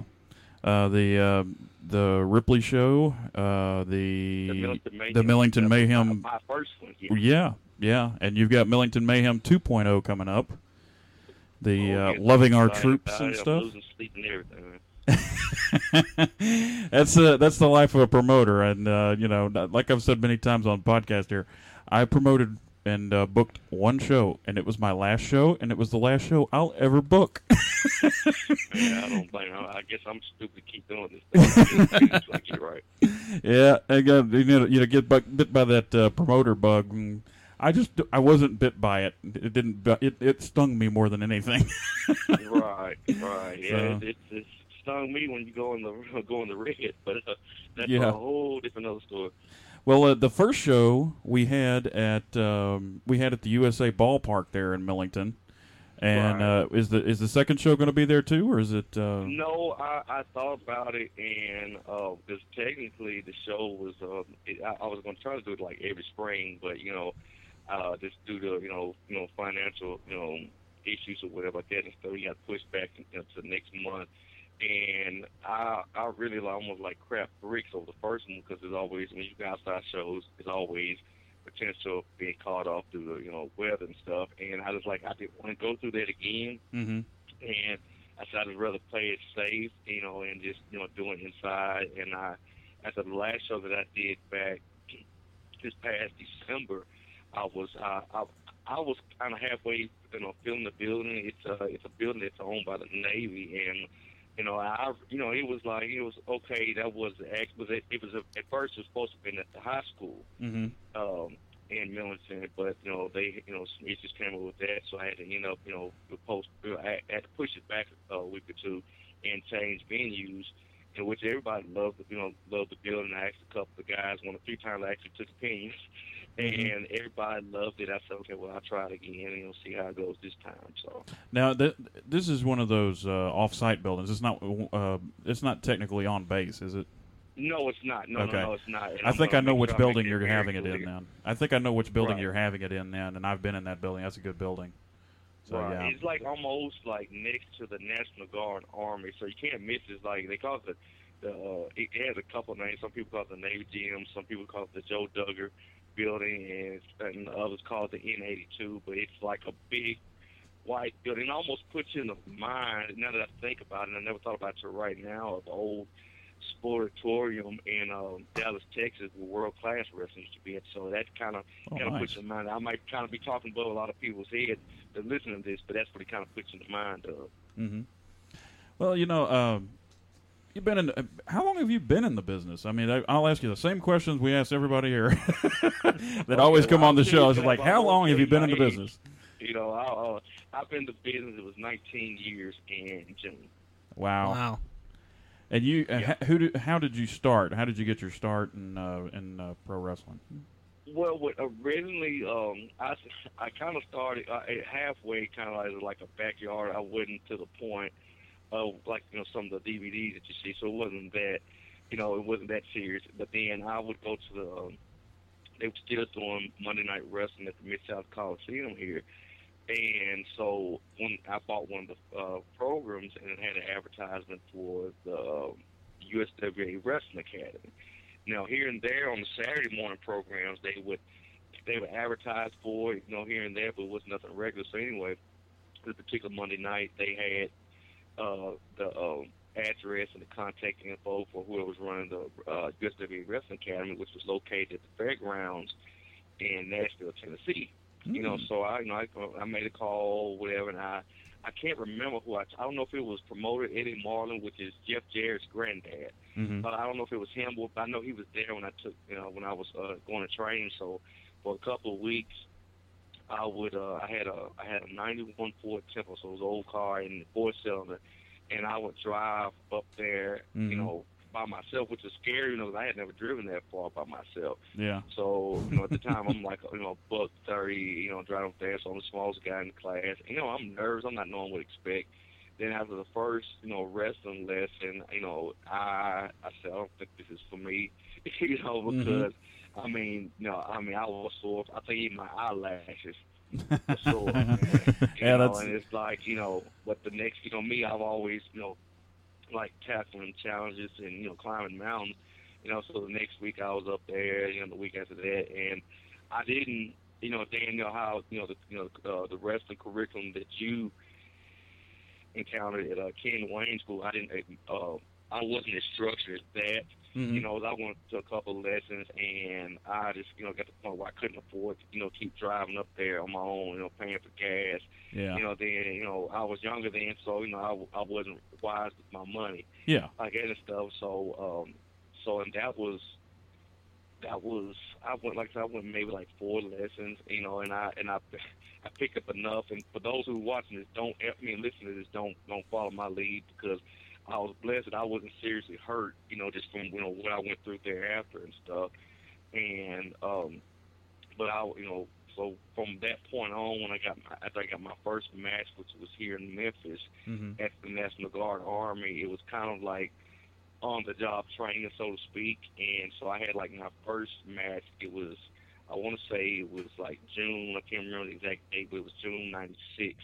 The Ripley show, the Millington Mayhem. My first one. Yeah. And you've got Millington Mayhem 2.0 coming up. Loving Our Troops and stuff. Losing sleep and everything. That's the life of a promoter, and like I've said many times on podcast here, I promoted and booked one show, and it was my last show, and it was the last show I'll ever book. Yeah, I don't blame you. I guess I'm stupid to keep doing this thing. Like you're right. Yeah, I got get bit by that promoter bug. And I wasn't bit by it. It didn't. It stung me more than anything. Right. Yeah, So, it stung me when you go in the red, but that's Yeah. a whole different other story. well, the first show we had at the USA Ballpark there in Millington, and Right. is the second show going to be there too, or is it? No, I thought about it, and because technically the show was, I was going to try to do it like every spring, but just due to financial issues or whatever like that, and so we got pushed back to next month. And I really almost like crap bricks over the first one because there's always, when you go outside shows, there's always potential of being caught off through the weather and stuff. And I didn't want to go through that again. Mm-hmm. And I said I'd rather play it safe, and just doing it inside. And after the last show that I did back this past December, I was kind of halfway filling the building. It's a building that's owned by the Navy, and it was okay. That was at first it was supposed to have been at the high school. Mm-hmm. In Millington, but they some issues came up with that, so I had to end up I had to push it back a week or two and change venues, in which everybody loved the building. I asked a couple of guys, 1 or 3 times I actually took opinions, and everybody loved it. I said, okay, well, I'll try it again and see how it goes this time. So Now, this is one of those off-site buildings. It's not technically on base, is it? no, it's not. No, Okay. no, it's not. And I think I know which building you're very having it in clear. then. I think I know which building Right. you're having it in then, and I've been in that building. That's a good building. So, Right. yeah. It's like almost like next to the National Guard Army, so you can't miss it. Like they call it it has a couple names. Some people call it the Navy Gym. Some people call it the Joe Duggar building, and others call it the N82. But it's like a big white building. It almost puts you in the mind. Now that I think about it, I never thought about it till right now, of the old Sportatorium in Dallas, Texas, where world class wrestling used to be at. So that kind of nice. puts you in mind. I might kind of be talking above a lot of people's heads that listen to this, but that's what it kind of puts you in mind of. Mm-hmm. Well, you've been in. How long have you been in the business? I mean, I'll ask you the same questions we ask everybody here that always come on the show. It's like, how long have you been in the business? I've been in the business. It was 19 years in June. Wow. And you, how did you start? How did you get your start in pro wrestling? Well, originally, I kind of started halfway, kind of like a backyard. I wasn't to the point of some of the DVDs that you see, so it wasn't that, it wasn't that serious. But then I would go to they were still doing Monday Night Wrestling at the Mid-South Coliseum here. And so when I bought one of the programs, and it had an advertisement for the USWA Wrestling Academy. Now, here and there on the Saturday morning programs, they would advertise for it, here and there, but it was nothing regular. So anyway, this particular Monday night, they had the address and the contact info for whoever was running the USWA Wrestling Academy, which was located at the fairgrounds in Nashville, Tennessee. So I made a call, whatever, and I can't remember who I don't know if it was promoter Eddie Marlin, which is Jeff Jarrett's granddad, but I don't know if it was him, but I know he was there when I took, when I was going to train. So for a couple of weeks, I had a 91 Ford Tempo, so it was an old car in the 4-cylinder, and I would drive up there, by myself, which is scary, you know, 'cause I had never driven that far by myself. Yeah. So, you know, at the time, I'm like, you know, $130, you know, driving fast, so I'm the smallest guy in the class. You know, I'm nervous. I'm not knowing what to expect. Then after the first, you know, wrestling lesson, you know, I said, I don't think this is for me, you know, because, I mean, you know, I was sore. I think even my eyelashes were sore, man. Yeah, know, and it's like, you know, but the next, you know, me, I've always, you know, like tackling challenges and, you know, climbing mountains. You know, so the next week I was up there, you know, the week after that, and I didn't, you know, Dan, you know how, the wrestling curriculum that you encountered at Ken Wayne School, I wasn't as structured as that. Mm-hmm. You know, I went to a couple of lessons, and I just, you know, got to the point where I couldn't afford to, you know, keep driving up there on my own, you know, paying for gas. Yeah. You know, then, you know, I was younger then, so, you know, I wasn't wise with my money. Yeah. Like that and stuff. So, and that was, I went, like I said, I went maybe like 4 lessons, you know, and I picked up enough. And for those who are watching this, listen to this, don't follow my lead, because I was blessed that I wasn't seriously hurt, you know, just from, you know, what I went through thereafter and stuff. And, but you know, so from that point on, after I got my first match, which was here in Memphis at the National Guard Army, it was kind of like on-the-job training, so to speak. And so I had like my first match. It was, I want to say it was like June. I can't remember the exact date, but it was June '96.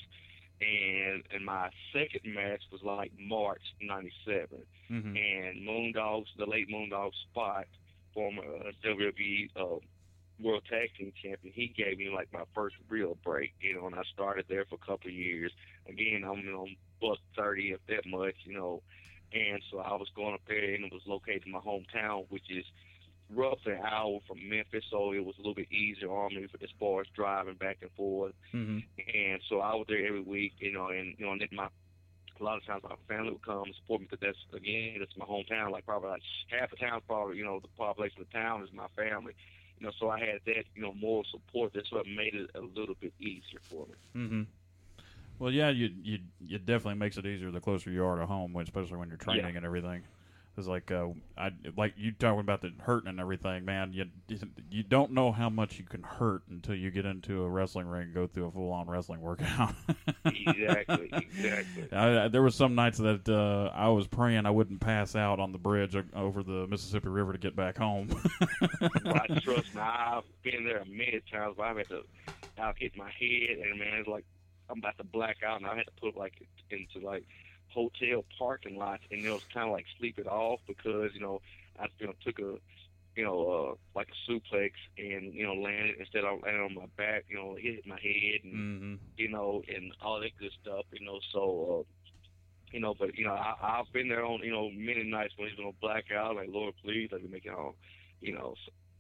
And my second match was like March '97. And Moondogs, the late Moondog Spot, former WWE World Tag Team Champion, he gave me like my first real break, you know, and I started there for a couple of years. Again, I'm, you know, $130 if that much, you know, and so I was going up there, and it was located in my hometown, which is roughly an hour from Memphis, so it was a little bit easier on me as far as driving back and forth. And so I was there every week, you know, and you know, and then a lot of times my family would come and support me, because that's my hometown. Like probably like half the town, probably, you know, the population of the town is my family. You know, so I had that, you know, moral support. That's what made it a little bit easier for me. Well, yeah, it definitely makes it easier the closer you are to home, especially when you're training and everything. It's like like you talking about the hurting and everything, man. You don't know how much you can hurt until you get into a wrestling ring and go through a full-on wrestling workout. Exactly. There were some nights that I was praying I wouldn't pass out on the bridge over the Mississippi River to get back home. Well, trust me, I've been there many times, but I've hit my head, and man, it's like I'm about to black out, and I had to put like into like hotel parking lots, and it was kind of like sleep it off, because, you know, I, you know, took a, you know, like a suplex, and, you know, landed, instead of landing on my back, you know, hit my head, and, you know, and all that good stuff, you know, so, you know, but, you know, I've been there on, you know, many nights when he's going to black out, like, Lord, please, let me make it all, you know.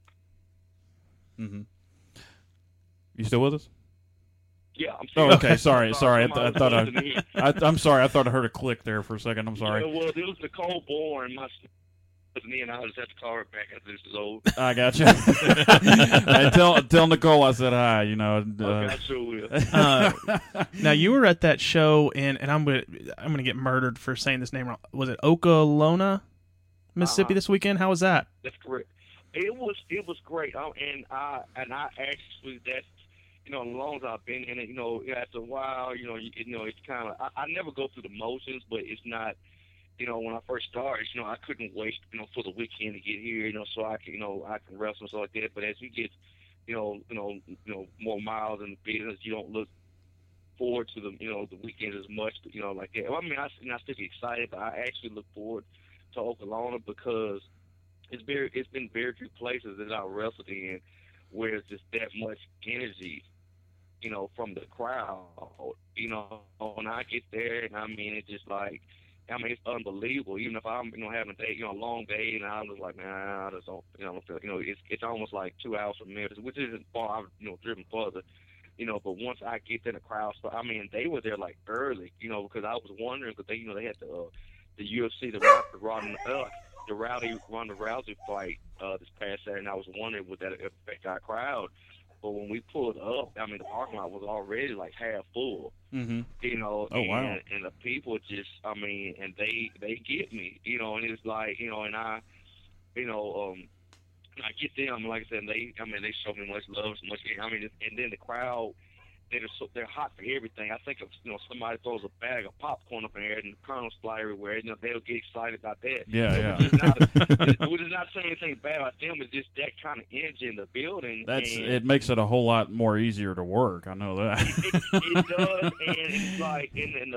So. You still with us? Yeah, I'm sorry. Oh, okay. Sorry. I thought I'm sorry. I thought I heard a click there for a second. I'm sorry. Yeah, well, it was Nicole Bourne. Me and I just have to call her back after this is over. I got you. Hey, tell Nicole I said hi. You know. Okay, I sure will. Now you were at that show and I'm gonna get murdered for saying this name wrong. Was it Okolona, Mississippi this weekend? How was that? That's correct. It was great. And I actually, that, you know, as long as I've been in it, you know, after a while, you know, it's kind of, I never go through the motions, but it's not, you know, when I first started, you know, I couldn't wait, you know, for the weekend to get here, you know, so I can wrestle and stuff like that. But as you get, you know, more miles in the business, you don't look forward to the weekend as much, you know, like that. Well, I mean, I still get excited, but I actually look forward to Okolona, because it's been very few places that I wrestled in where it's just that much energy, you know, from the crowd, you know, when I get there, and I mean, it's just like, I mean, it's unbelievable. Even if I'm, you know, having a day, you know, a long day, and I'm just like, I just don't, you know, feel, you know, it's almost like 2 hours from Memphis, which isn't far. I've, you know, driven further, you know, but once I get there, the crowd, I mean, they were there like early, you know, because I was wondering, because they, you know, they had the UFC, the Ronda Rousey fight this past Saturday, and I was wondering would that affect our crowd. but when we pulled up, I mean, the parking lot was already like half full. Mm-hmm. You know, Oh, wow. and the people just, I mean, and they get me, you know, and it's like, you know, and I, you know, I get them, like I said, they show me much love, so much, I mean, and then the crowd, they're hot for everything. I think if, you know, somebody throws a bag of popcorn up in there and the kernels fly everywhere, you know, they'll get excited about that. Yeah. We're just not saying anything bad about them. It's just that kind of energy in the building. It makes it a whole lot more easier to work. I know that. It does, and it's like,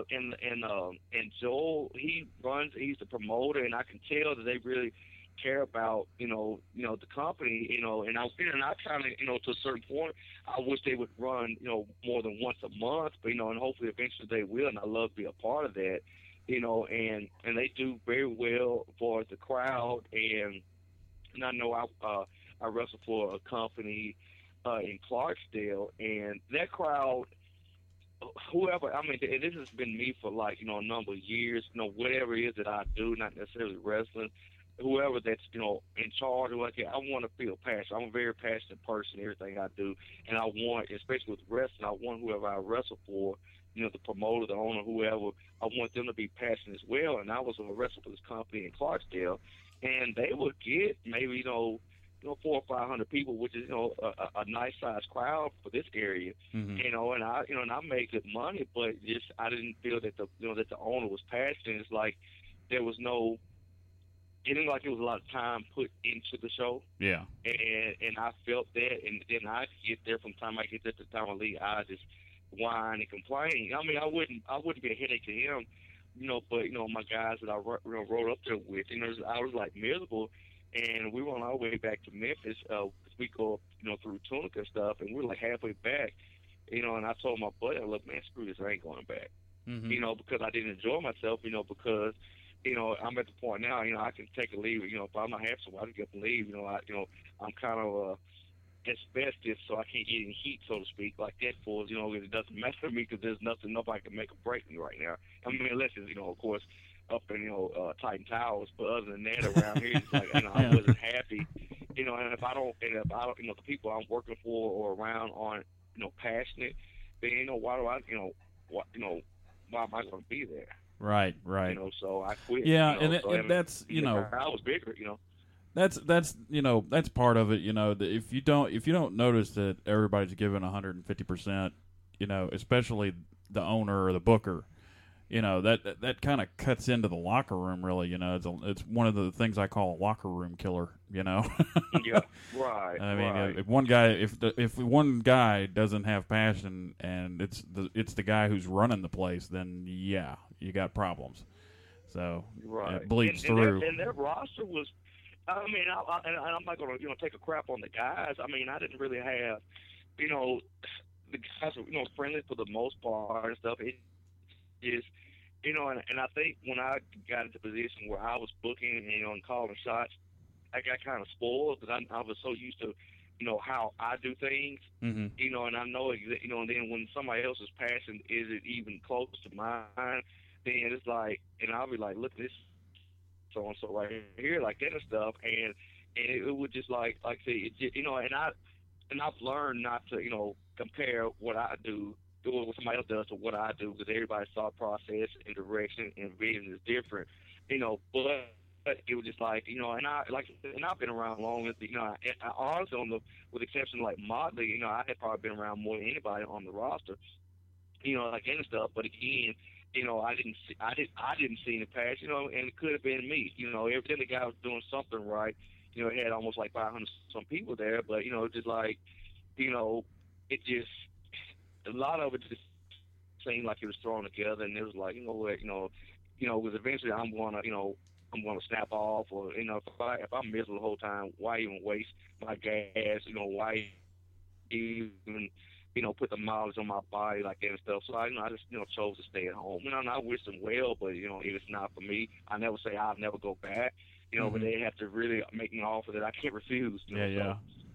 and Joel, he's the promoter, and I can tell that they really care about, you know, the company, you know, and I kind of, you know, to a certain point, I wish they would run, you know, more than once a month, but, you know, and hopefully eventually they will, and I love to be a part of that, you know, and they do very well for the crowd, and I know I wrestle for a company in Clarksdale, and that crowd, whoever, I mean, and this has been me for, like, you know, a number of years, you know, whatever it is that I do, not necessarily wrestling, whoever that's, you know, in charge or like that, I want to feel passionate. I'm a very passionate person in everything I do, and I want, especially with wrestling, I want whoever I wrestle for, you know, the promoter, the owner, whoever, I want them to be passionate as well. And I was a wrestler for this company in Clarksdale, and they would get maybe, you know, 400 or 500 people, which is, you know, a nice sized crowd for this area, Mm-hmm. you know, and I made good money, but just I didn't feel that the owner was passionate. It's like there was no. It didn't like it was a lot of time put into the show. Yeah. And I felt that, and then I get there from the time I get there to the time I leave, I just whine and complain. I mean, I wouldn't be a headache to him, you know, but, you know, my guys that I rode up there with, you know, I was like miserable, and we were on our way back to Memphis. We go, you know, through Tunica and stuff, and we're like halfway back, you know, and I told my buddy, look, man, screw this, I ain't going back, Mm-hmm. you know, because I didn't enjoy myself, you know, because, you know, I'm at the point now, you know, I can take a leave, you know, if I'm not happy, so I can get up and leave, you know, I'm kind of asbestos, so I can't get any heat, so to speak, like that for, you know, it doesn't matter to me because there's nobody can make a break me right now. I mean, unless it's, you know, of course, up in, you know, Titan Towers, but other than that, around here, it's like, you know, I wasn't happy, you know, and if I don't, you know, the people I'm working for or around aren't, you know, passionate, then, you know, why am I going to be there? Right. You know, so I quit. Yeah, you know, and that's, you know, I was bigger, you know. That's you know, that's part of it. You know, if you don't notice that everybody's giving 150%, you know, especially the owner or the booker, you know, that kind of cuts into the locker room. Really, you know, it's one of the things I call a locker room killer. You know. Yeah. Right. I mean, right. if one guy doesn't have passion and it's the guy who's running the place, then yeah, you got problems. So right. it bleeds and through. And their roster was, I mean, I'm not going to, you know, take a crap on the guys. I mean, I didn't really have, you know, the guys were, you know, friendly for the most part and stuff. It is, you know, and I think when I got into a position where I was booking, you know, and calling shots, I got kind of spoiled because I was so used to, you know, how I do things, Mm-hmm. you know, and I know, you know, and then when somebody else's passion isn't even close to mine, then it's like, and I'll be like, look, this so-and-so right here, like that and stuff, and it would just like I say, it just, you know, and I've learned not to, you know, compare what I do what somebody else does to what I do because everybody's thought process and direction and vision is different, you know, but it was just like, you know, and I've been around long, you know, I honestly, with the exception of like Motley, you know, I had probably been around more than anybody on the roster, you know, like and stuff, but again, you know, I didn't see in the past, you know, and it could have been me, you know, every time the guy was doing something right, you know, it had almost like 500 some people there, but, you know, just like, you know, it just, a lot of it just seemed like it was thrown together, and it was like, you know what, because eventually I'm gonna snap off, or, you know, if I'm miserable the whole time, why even waste my gas, you know, why even, you know, put the mileage on my body like that and stuff. So I just, you know, chose to stay at home. You know, and I wish them well, but, you know, if it's not for me, I never say I'll never go back. You know, but they have to really make me an offer that I can't refuse. You know,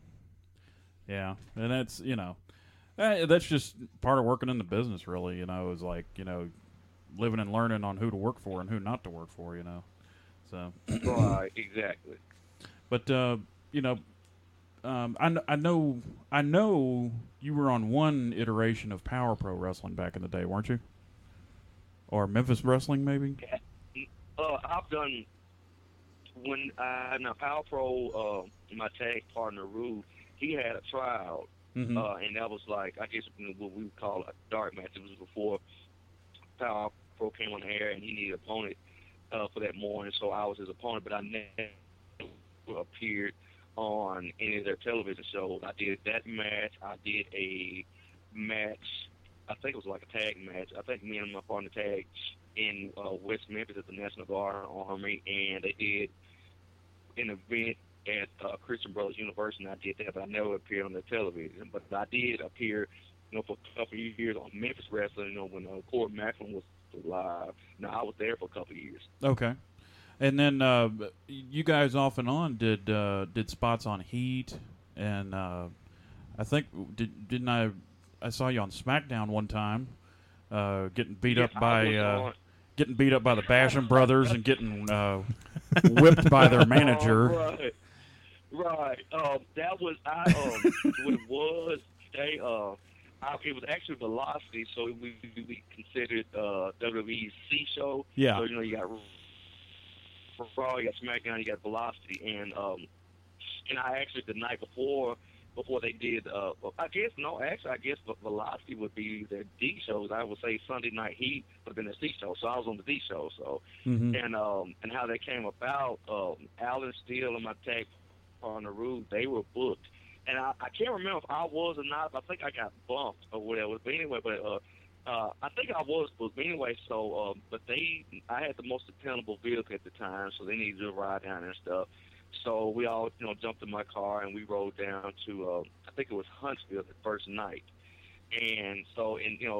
Yeah, and that's, you know, that's just part of working in the business, really. You know, is like, you know, living and learning on who to work for and who not to work for. You know, so right, exactly. But you know, I know you were on one iteration of Power Pro Wrestling back in the day, weren't you? Or Memphis Wrestling, maybe? I've done when now Power Pro, my tag partner Rude, he had a tryout, Mm-hmm. and that was like I guess what we would call a dark match. It was before Power Pro came on the air, and he needed an opponent for that morning, so I was his opponent, but I never appeared on any of their television shows. I did that match. I did a match. I think it was like a tag match. I think me and my partner tagged in West Memphis at the National Guard Army, and they did an event at Christian Brothers University, and I did that, but I never appeared on the television. But I did appear, for a couple of years on Memphis Wrestling, when Court Macklin was live. Now, I was there for a couple of years. Okay. And then you guys off and on did spots on Heat, and I think didn't I saw you on SmackDown one time, getting beat up by the Basham brothers and getting whipped by their manager. Right. That was what it was. It was actually Velocity, so we considered WWE's C show. Yeah. So you got Raw, you got SmackDown, you got Velocity, and I actually the night before they did, I guess Velocity would be their D shows. I would say Sunday Night Heat would have been their C show, so I was on the D show. So Mm-hmm. and how that came about, Alan Steele and my tag partner Rude, they were booked, and I can't remember if I was or not. I think I got bumped or whatever. But anyway, I think I was booked. But anyway, so I had the most dependable vehicle at the time, so they needed to ride down and stuff. So we all, jumped in my car and we rode down to, I think it was Huntsville the first night. And so,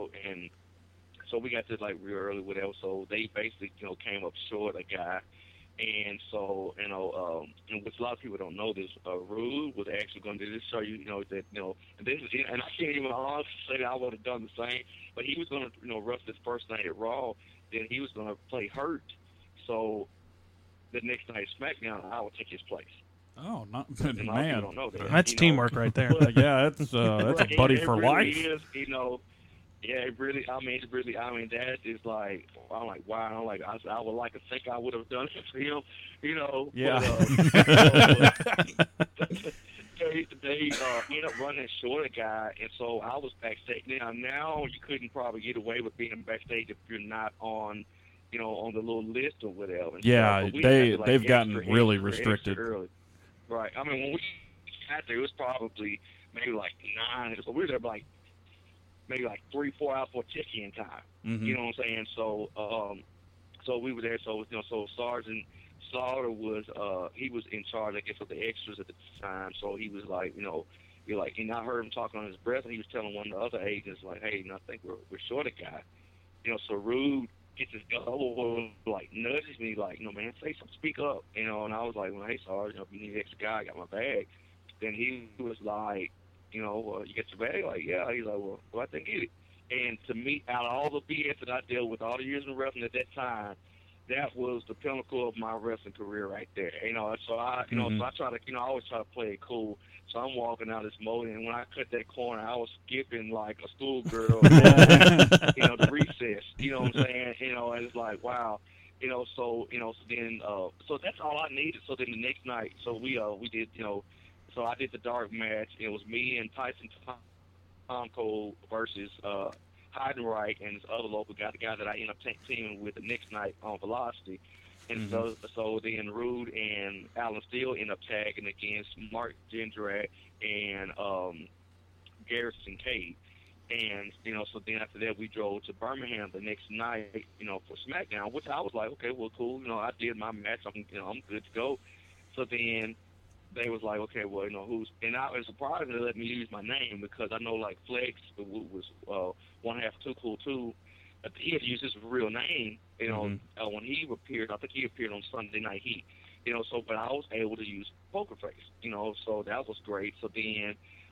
so we got there like real early, whatever. So they basically, came up short a guy. And so, and which a lot of people don't know this, Rude was actually going to just show you, that, and this is, and I can't even honestly say that I would have done the same, but he was going to, rush this first night at Raw, then he was going to play hurt. So the next night at SmackDown, I would take his place. Oh, not And a lot of man. people don't know that. That's teamwork right there. Yeah, that's a buddy for really life. Is, yeah, it really. That is like, I'm like, wow. I'm like, I would like to think I would have done it for him, Yeah. But, they ended up running short a guy, and so I was backstage. Now you couldn't probably get away with being backstage if you're not on, on the little list or whatever. And Yeah, so they've gotten really restricted. Early. Right. I mean, when we got there, it was probably maybe like 9. So we were there maybe like 3-4 hours for check-in time. Mm-hmm. You know what I'm saying? So, so we were there. So, so Sergeant Slaughter was, he was in charge, I guess, of the extras at the time. So he was like, you're like, and I heard him talking on his breath, and he was telling one of the other agents, like, hey, I think we're short a guy. So Rude gets his elbow, like, nudges me, like, man, say something, speak up. And I was like, well, hey, Sergeant, if you need an extra guy, I got my bag. Then he was like, you get your bag? Like, yeah. He's like, well, I think get it. And to me, out of all the BS that I dealt with, all the years in wrestling at that time, that was the pinnacle of my wrestling career right there. So I, so I try to, I always try to play it cool. So I'm walking out this motor, and when I cut that corner, I was skipping like a schoolgirl, the recess. You know what I'm saying? And it's like, wow. So then, so that's all I needed. So then the next night, so we did, so I did the dark match. It was me and Tyson Tom Cole versus Heidenreich and this other local guy, the guy that I ended up teaming with the next night on Velocity. And so then Rude and Alan Steele ended up tagging against Mark Jindrak and Garrison Cade. And, so then after that, we drove to Birmingham the next night, for SmackDown, which I was like, okay, well, cool. I did my match. I'm good to go. So then they was like, okay, well, who's, and I was surprised they let me use my name because I know, like, Flex was one half Too Cool Too. He had to use his real name, when he appeared. I think he appeared on Sunday Night Heat, so, but I was able to use Poker Face, so that was great. So then,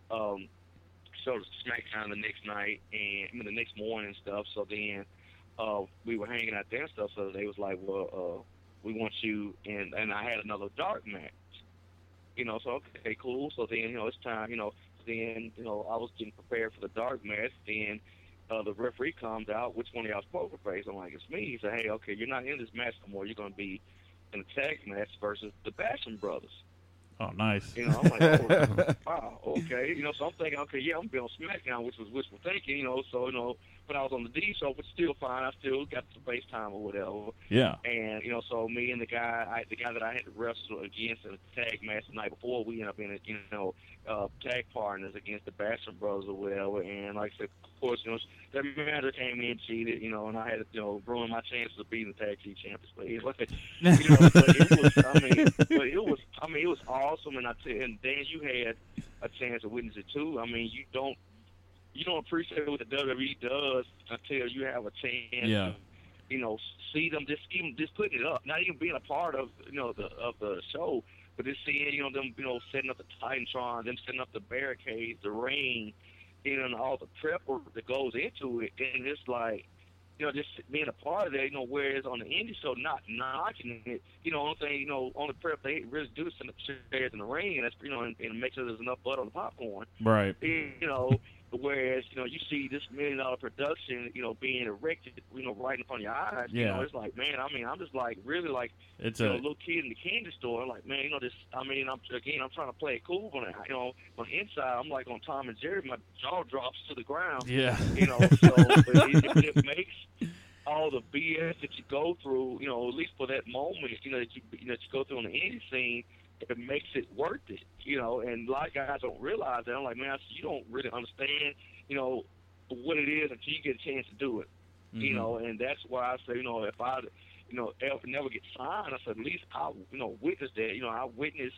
so SmackDown the next night, and the next morning and stuff. So then, we were hanging out there and stuff. So they was like, well, we want you, and I had another dark match. So okay, cool. So then, it's time, then, I was getting prepared for the dark match. Then the referee comes out, which one of y'all's poker face? I'm like, it's me. He said, hey, okay, you're not in this match no more. You're going to be in a tag match versus the Basham Brothers. Oh, nice. I'm like, oh, wow, okay. So I'm thinking, okay, yeah, I'm going to be on SmackDown, which was wishful thinking, so, but I was on the D show, which is still fine. I still got the face time or whatever. Yeah. And, so me and the guy that I had to wrestle against in a tag match the night before, we ended up in tag partners against the Basham Brothers or whatever. And like I said, of course, that manager came in, cheated, and I had to, ruin my chances of being the tag team champions. But it was, it was awesome. And and Dan, you had a chance to witness it too. I mean, you don't appreciate what the WWE does until you have a chance to, see them just putting it up, not even being a part of, the show, but just seeing, them, setting up the Titantron, them setting up the barricades, the ring, and all the prep work that goes into it. And it's like, just being a part of that, whereas on the indie show, not knocking it, only thing, on the prep, they really do send up chairs in the ring, and that's, and make sure there's enough butter on the popcorn. Right. Whereas, you see this $1 million production, being erected, right in front of your eyes. Yeah. It's like, man, I mean, I'm just like, really like, it's a little kid in the candy store. Like, man, I'm trying to play it cool, but, on the inside, I'm like on Tom and Jerry, my jaw drops to the ground. Yeah. So but it makes all the BS that you go through, at least for that moment, that you go through on the indie scene, it makes it worth it, and a lot of guys don't realize that. I'm like, man, you don't really understand, what it is until you get a chance to do it, and that's why I say, if I, ever never get signed, I said, at least I'll, witness that, I witnessed,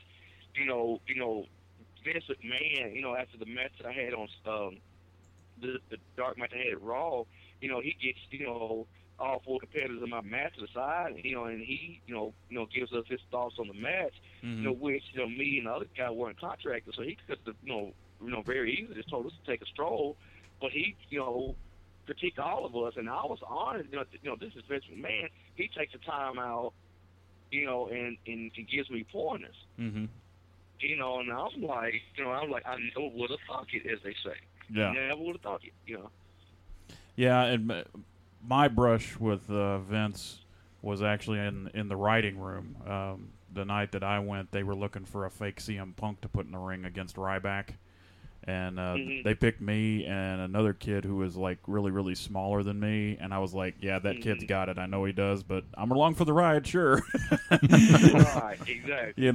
Vince McMahon, after the match that I had on, the dark match I had at Raw, he gets, all 4 competitors in my match to the side, and he, gives us his thoughts on the match, which, me and the other guy weren't contracted, so he could have, very easily just told us to take a stroll, but he, critiqued all of us, and I was honored, this is Vince McMahon, he takes the time out, and gives me pointers, mm-hmm. And I'm like, I never would have thought it, as they say. Yeah. Never would have thought it, Yeah, and my brush with Vince was actually in the writing room. The night that I went, they were looking for a fake CM Punk to put in the ring against Ryback. And they picked me and another kid who was like really, really smaller than me. And I was like, yeah, that kid's got it. I know he does, but I'm along for the ride, sure. Right, exactly.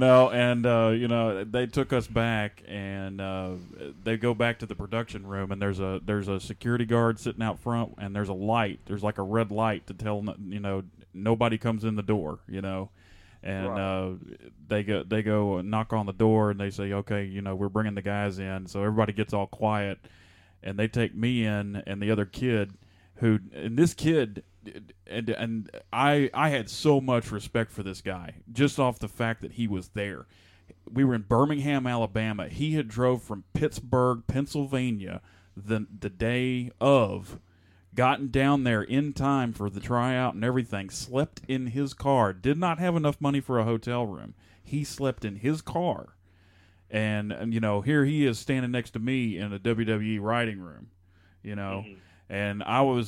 And they took us back, and they go back to the production room, and there's a security guard sitting out front, and there's a light. There's like a red light to tell nobody comes in the door. And right. They go knock on the door, and they say, okay, we're bringing the guys in. So everybody gets all quiet, and they take me in and the other kid, and this kid, and I had so much respect for this guy just off the fact that he was there. We were in Birmingham, Alabama. He had drove from Pittsburgh, Pennsylvania, the day of, gotten down there in time for the tryout and everything, slept in his car, did not have enough money for a hotel room. He slept in his car. And here he is standing next to me in a WWE writing room, Mm-hmm. And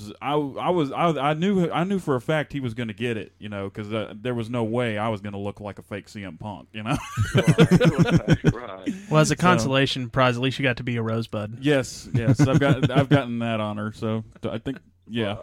I knew for a fact he was going to get it, because there was no way I was going to look like a fake CM Punk, Right. Well, as a consolation prize, at least you got to be a Rosebud. Yes, I've gotten that honor, so I think. Yeah,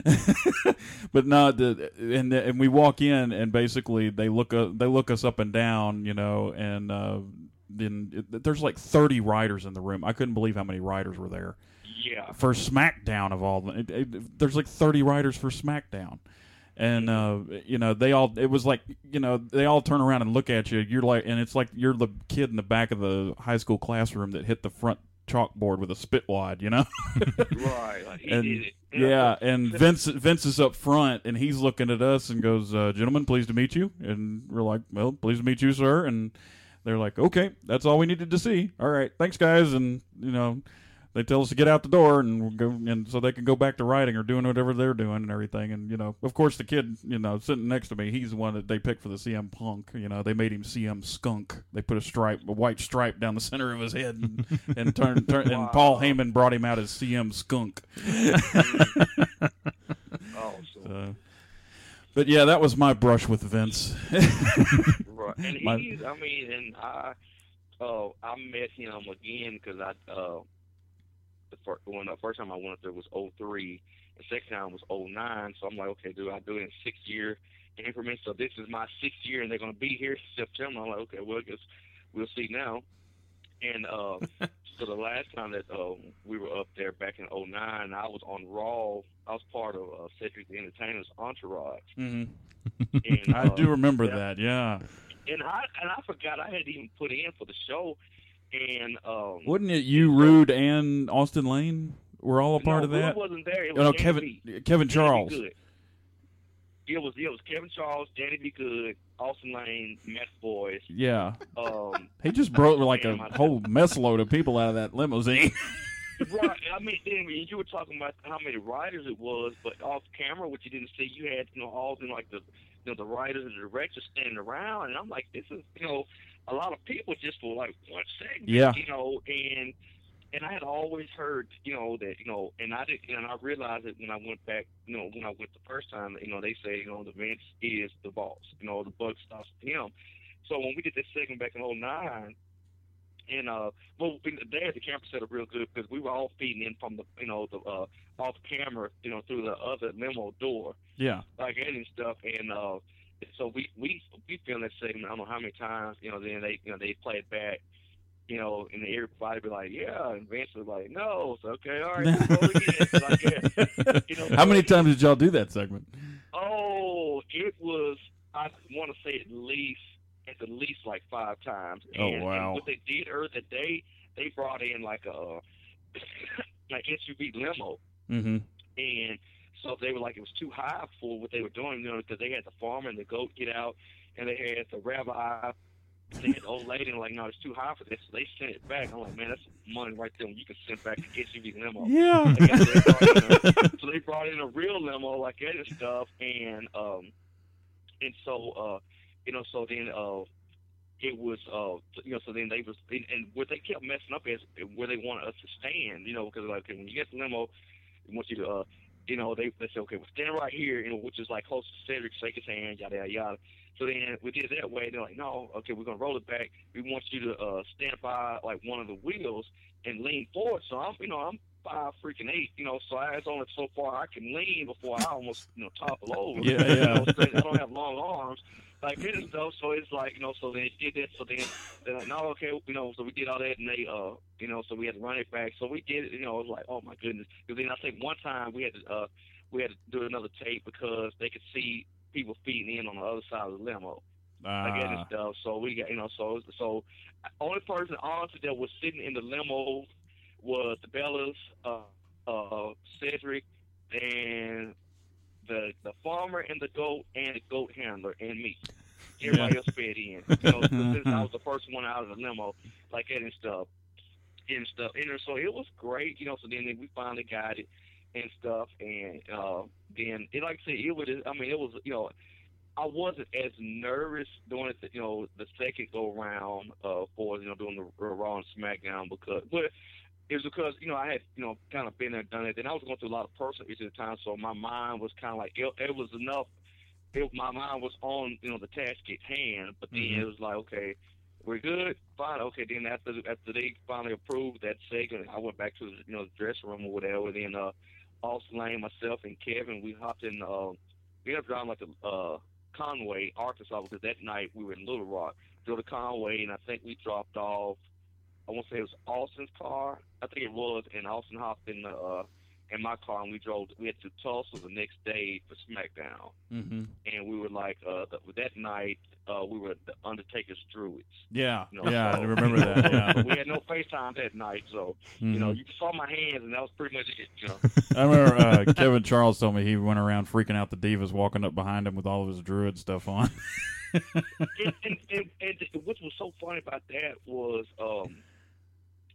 but no, and we walk in, and basically they look us up and down, and then there's like 30 writers in the room. I couldn't believe how many writers were there. Yeah. For SmackDown of all, there's like 30 writers for SmackDown, and they all. It was like they all turn around and look at you. You're like, and it's like you're the kid in the back of the high school classroom that hit the front chalkboard with a spit wad, Right. Like he and, did it. Yeah, and Vince is up front, and he's looking at us and goes, "Gentlemen, pleased to meet you." And we're like, "Well, pleased to meet you, sir." And they're like, "Okay, that's all we needed to see. All right, thanks, guys." And they tell us to get out the door and we'll go, and so they can go back to writing or doing whatever they're doing and everything. And of course, the kid, sitting next to me, he's the one that they picked for the CM Punk. They made him CM Skunk. They put a white stripe down the center of his head, and turned Wow. and Paul Heyman brought him out as CM Skunk. Awesome. But yeah, that was my brush with Vince. Right. And I met him again because the first time I went up there was 2003. The second time was 2009. So I'm like, okay, dude, I do it in 6-year increments. So this is my 6th year, and they're going to be here in September. I'm like, okay, well, I guess we'll see now. And so the last time that we were up there back in 2009, I was on Raw. I was part of Cedric the Entertainer's entourage. Mm-hmm. And, I do remember that, yeah. And I forgot I had even put in for the show. And wasn't it you, Rude, and Austin Lane were all a part of that? No, wasn't there. It was Kevin Charles. It was Kevin Charles, Danny B. Good, Austin Lane, Matt Boys. Yeah. He just broke like a whole mess load of people out of that limousine. Right. I mean, you were talking about how many riders it was, but off camera, what you didn't see, you had all the the writers and the directors standing around, and I'm like, this is a lot of people just for like one segment. Yeah. And I had always heard, that, and I did, and I realized it when I went back, when I went the first time, they say, the Vince is the boss, the buck stops with him. So when we did this segment back in 2009, and there at the camera set up real good because we were all feeding in from the, off camera, through the other limo door. Yeah. Like that and stuff, and so we filmed that segment. I don't know how many times, then they play it back. And everybody be like, yeah, and Vince was like, no. So, okay, all right, we'll go again. So, like, yeah. How many times did y'all do that segment? Oh, it was, I want to say at least like 5 times. And, wow. And what they did earlier that day, they brought in like a like SUV limo. Mm-hmm. And so they were like, it was too high for what they were doing, because they had the farmer and the goat get out, and they had the rabbi. They had the old lady and like, no, it's too high for this. So they sent it back. I'm like, man, that's money right there when you can send back the SUV limo. Yeah. So they brought in a real limo like that and stuff, and so so then it was so then they was, and what they kept messing up is where they wanted us to stand, because like when you get the limo, they want you to they say, okay, well, stand right here, which is like close to Cedric, shake his hand, yada yada yada. So then we did it that way. They're like, no, okay, we're gonna roll it back. We want you to stand by like one of the wheels and lean forward. So I'm 5'8", so it's only so far I can lean before I almost topple over. Yeah. So I don't have long arms like this and stuff. So it's like so they did that. So then they're like, no, okay, so we did all that, and they so we had to run it back. So we did it. It was like, oh my goodness. Because then I think one time we had to do another tape because they could see people feeding in on the other side of the limo. Like that and stuff. So we got, so only person honestly that was sitting in the limo was the Bellas, Cedric, and the farmer and the goat handler and me. Everybody else fed in. Since I was the first one out of the limo, like that and stuff. And so it was great, so then we finally got it and stuff, and then like I said, it was I wasn't as nervous doing it, the second go round for doing the Raw and SmackDown but it was because I had kind of been there, done it, and I was going through a lot of personal issues at the time, so my mind was kind of like it was enough. My mind was on the task at hand, but then it was like, okay, we're good, fine, okay. Then after they finally approved that segment, I went back to the dressing room or whatever. Then Austin Lane, myself, and Kevin, we hopped in. We ended up driving like a Conway, Arkansas, because that night we were in Little Rock. Drove to Conway, and I think we dropped off. I won't say it was Austin's car. I think it was, and Austin hopped in my car, and we had to Tulsa the next day for SmackDown. Mm-hmm. And we were like, that night, we were the Undertaker's Druids. Yeah, so, I remember that. Yeah. We had no FaceTime that night, so you saw my hands, and that was pretty much it. I remember Kevin Charles told me he went around freaking out the Divas, walking up behind him with all of his Druid stuff on. and what was so funny about that was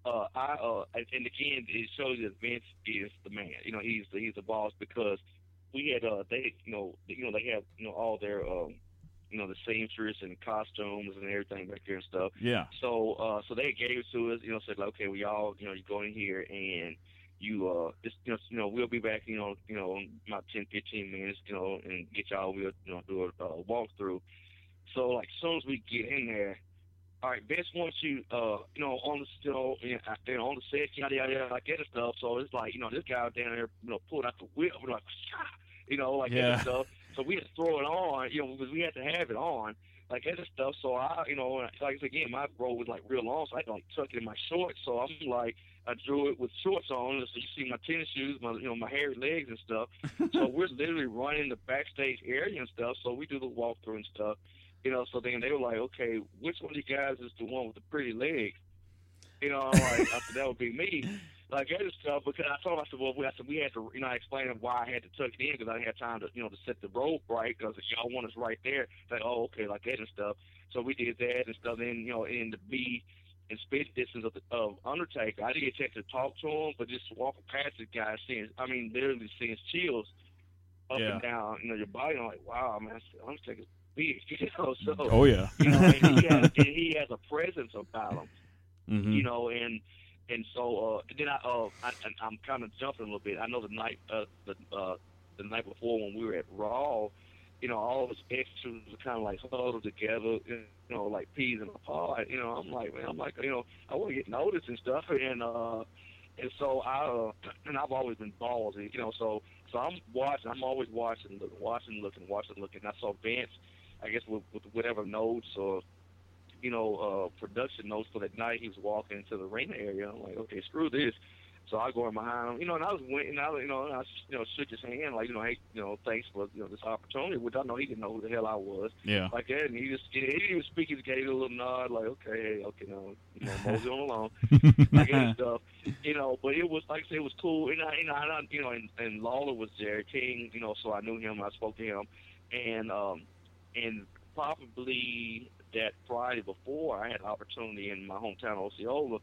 and again, it shows that Vince is the man. He's the boss because we had they have all their the seamstress and costumes and everything back there and stuff. Yeah. So they gave it to us. Said like, okay, we all you go in here and you just we'll be back in about 10-15 minutes and get y'all. We'll do a walkthrough. So like as soon as we get in there. All right, Vince wants you, on the, on the set, yada yada, like that and stuff. So it's like, this guy down there, pulled out the whip, we're like, like that and stuff. So we had to throw it on, because we had to have it on, like that and stuff. So I, like again, my robe was like real long, so I had to like tuck it in my shorts. So I'm like, I drew it with shorts on, so you see my tennis shoes, my hairy legs and stuff. So we're literally running the backstage area and stuff. So we do the walkthrough and stuff. So then they were like, okay, which one of you guys is the one with the pretty legs? I'm like, I said, that would be me. Like, that stuff, because I told him, I said, we had to, I explained why I had to tuck it in, because I didn't have time to, to set the rope right, because y'all want us right there. Like, oh, okay, like that and stuff. So we did that and stuff. Then, in the B and spit distance of Undertaker, I didn't get a chance to talk to him, but just walking past the guy, literally seeing chills up and down, your body. I'm like, wow, man, Undertaker's big, so oh yeah, and he has a presence about him, mm-hmm. and so then I'm kind of jumping a little bit. I know the night the night before when we were at Raw, all of us extras were kind of like huddled together, like peas in a pod. I'm like, man, I want to get noticed and stuff, and so I've always been ballsy, so I'm watching. I'm always watching, looking. I saw Vince, I guess with whatever notes or production notes for that night, he was walking into the ring area. I'm like, okay, screw this. So I go in behind him, and I was waiting, I shook his hand, like, hey, thanks for this opportunity, which I know he didn't know who the hell I was. Yeah. Like that, and he didn't even speak. He just gave a little nod, like, okay, mosey on along, like that and stuff, But it was, like I said, it was cool, and Lawler was there, King, so I knew him, I spoke to him, and probably that Friday before, I had an opportunity in my hometown, Osceola,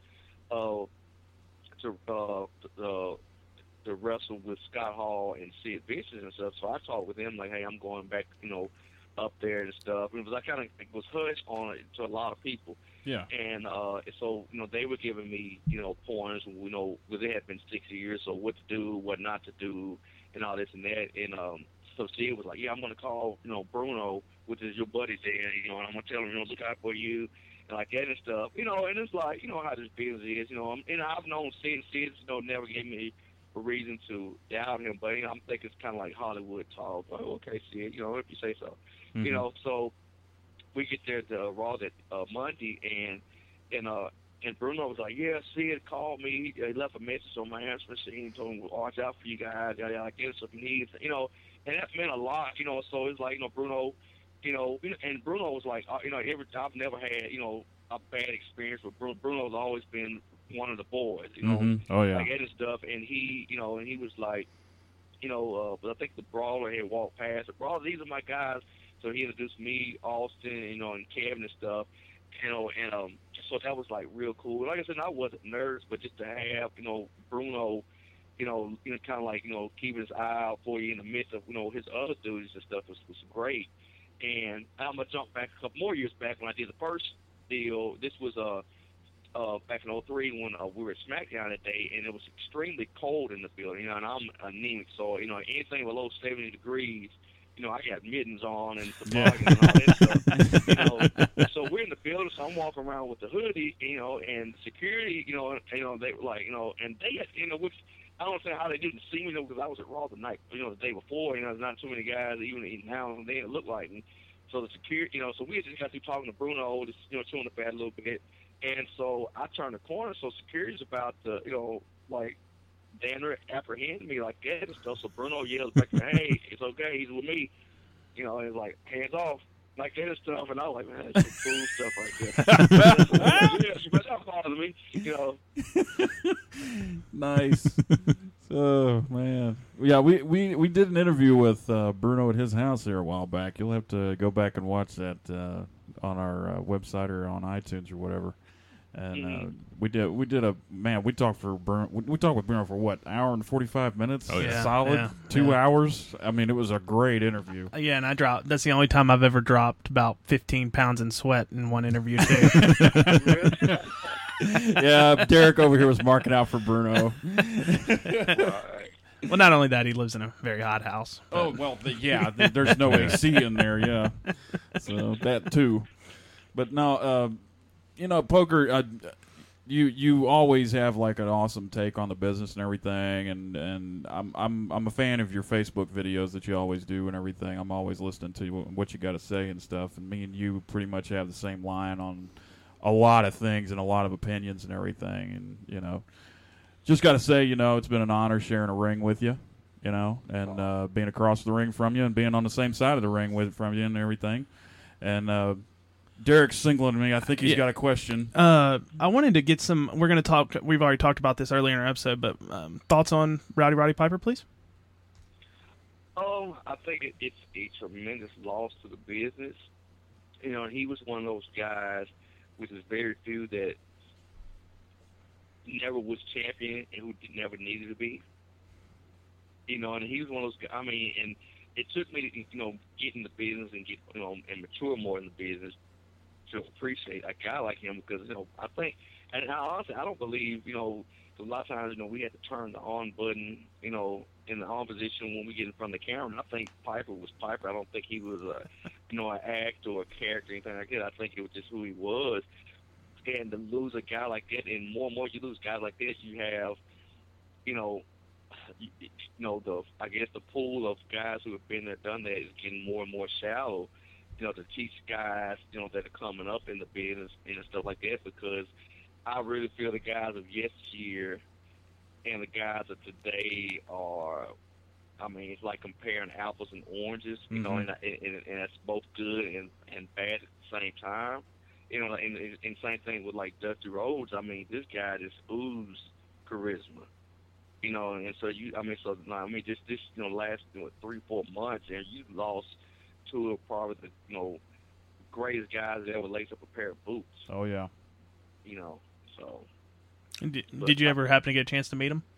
to wrestle with Scott Hall and Sid Vicious and stuff. So I talked with him like, hey, I'm going back, up there and stuff. And I kind of was hushed on it to a lot of people. Yeah. And so they were giving me pointers. Where they had been 6 years, so what to do, what not to do, and all this and that. And so Sid was like, yeah, I'm going to call Bruno, which is your buddy there. And I'm going to tell him look out for you. Like that and stuff, and it's like, how this business is, and I've known Sid, never gave me a reason to doubt him, but, I'm thinking it's kind of like Hollywood talk. Oh, okay, Sid, if you say so. Mm-hmm. So we get there to Raw that Monday, and Bruno was like, yeah, Sid called me, he left a message on my answer machine, told him, watch out for you guys, I guess if you need, and that meant a lot, so it's like, Bruno, and Bruno was like, I've never had, a bad experience with Bruno. Bruno's always been one of the boys, Mm-hmm. Oh yeah. like that and stuff. And he, and he was like, but I think the Brawler had walked past. The Brawler, these are my guys. So he introduced me, Austin, and Kevin and stuff, and so that was like real cool. Like I said, I wasn't nervous, but just to have, Bruno, kind of like, keeping his eye out for you in the midst of, his other duties and stuff was great. And I'm going to jump back a couple more years back when I did the first deal. This was back in 2003 when we were at SmackDown that day, and it was extremely cold in the building, and I'm anemic, so, anything below 70 degrees, I got mittens on and toboggan and all that stuff, So we're in the building, so I'm walking around with the hoodie, and security, they were like, and they had, which I don't know how they didn't see me, because I was at Raw the night, the day before, there's not too many guys, even now, they didn't look like me. So the security, so we just got through talking to Bruno, just, chewing the fat a little bit. And so I turned the corner, so security's about to, like, Danner apprehend me like that and stuff. So Bruno yells back, hey, it's okay, he's with me. And he's like, hands off. Like that and stuff, and I was like, man, that's some cool stuff right there. Yeah, but that bothers me, Nice. Oh man, yeah, we did an interview with Bruno at his house there a while back. You'll have to go back and watch that on our website or on iTunes or whatever. And we did a man. We talked with Bruno for what, hour and 45 minutes? Oh, yeah. Solid 2 hours. I mean, it was a great interview. Yeah, and that's the only time I've ever dropped about 15 pounds in sweat in one interview too. Yeah, Derek over here was marking out for Bruno. Well, not only that, he lives in a very hot house. Oh well, there's no AC in there. Yeah, so that too. But no, poker. You always have like an awesome take on the business and everything, and I'm a fan of your Facebook videos that you always do and everything. I'm always listening to what you got to say and stuff. And me and you pretty much have the same line on a lot of things and a lot of opinions and everything. And just got to say, it's been an honor sharing a ring with you, and being across the ring from you and being on the same side of the ring from you and everything. And Derek's singling me. I think he's got a question. I wanted to get some. We're going to talk. We've already talked about this earlier in our episode, but thoughts on Roddy Piper, please. I think it's a tremendous loss to the business. He was one of those guys, which is very few, that never was champion and who never needed to be. And he was one of those guys. I mean, and it took me to get in the business and get and mature more in the business to appreciate a guy like him, because I think, and honestly, I don't believe a lot of times we had to turn the on button in the on position when we get in front of the camera. And I think Piper was Piper. I don't think he was an act or a character or anything like that. I think it was just who he was. And to lose a guy like that, and more you lose guys like this, you have I guess the pool of guys who have been there, done that is getting more and more shallow. To teach guys, that are coming up in the business and stuff like that, because I really feel the guys of yesteryear and the guys of today are, I mean, it's like comparing apples and oranges, and that's both good and bad at the same time. And same thing with like Dusty Rhodes. I mean, this guy just oozed charisma. And so this last 3-4 months, and you lost two of probably the greatest guys that ever laced up a pair of boots. Oh yeah. So. Did you ever happen to get a chance to meet him?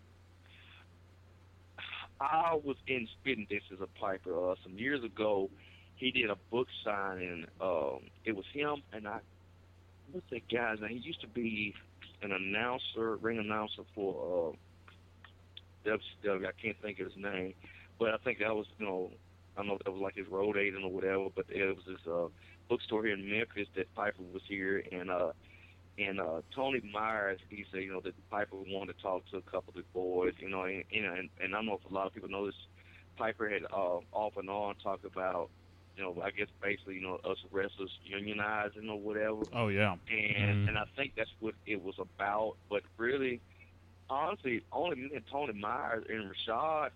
I was in spitting distance of Piper some years ago. He did a book signing. It was him and what's that guy's name? He used to be an ring announcer for WCW. I can't think of his name, but I think that was I don't know if that was like his road agent or whatever, but it was this bookstore here in Memphis that Piper was here, and Tony Myers, he said, that Piper wanted to talk to a couple of the boys, and I don't know if a lot of people know this, Piper had off and on talked about, I guess basically, us wrestlers unionizing or whatever. Oh yeah. And I think that's what it was about, but really, honestly, only me and Tony Myers and Rashad,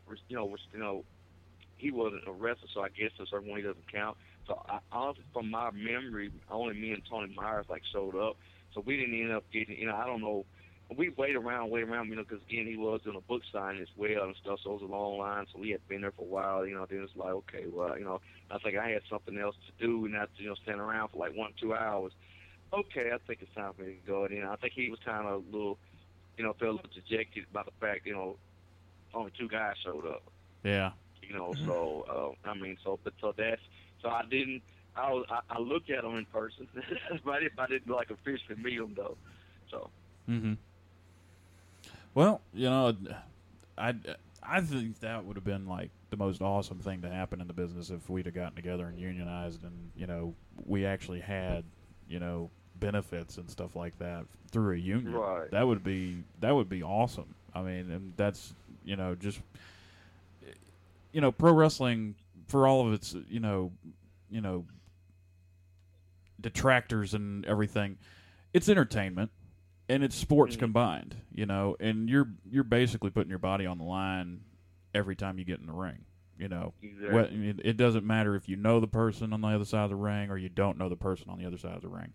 he wasn't a wrestler, so I guess to a certain way he doesn't count. So honestly, from my memory, only me and Tony Myers showed up. So we didn't end up getting, I don't know. We waited around, because again he was doing a book signing as well and stuff. So it was a long line. So we had been there for a while. Then it's like, okay, well, I think I had something else to do and not stand around for like 1-2 hours. Okay, I think it's time for me to go. And I think he was kind of a little, felt a little dejected about the fact, only 2 guys showed up. Yeah. So I didn't. I looked at him in person, but I didn't officially meet him though. So. Mm-hmm. Well, I think that would have been like the most awesome thing to happen in the business if we'd have gotten together and unionized, and we actually had benefits and stuff like that through a union. Right. That would be awesome. I mean, and that's just. Pro wrestling, for all of its, detractors and everything, it's entertainment and it's sports combined, and you're basically putting your body on the line every time you get in the ring, Exactly. It doesn't matter if you know the person on the other side of the ring or you don't know the person on the other side of the ring.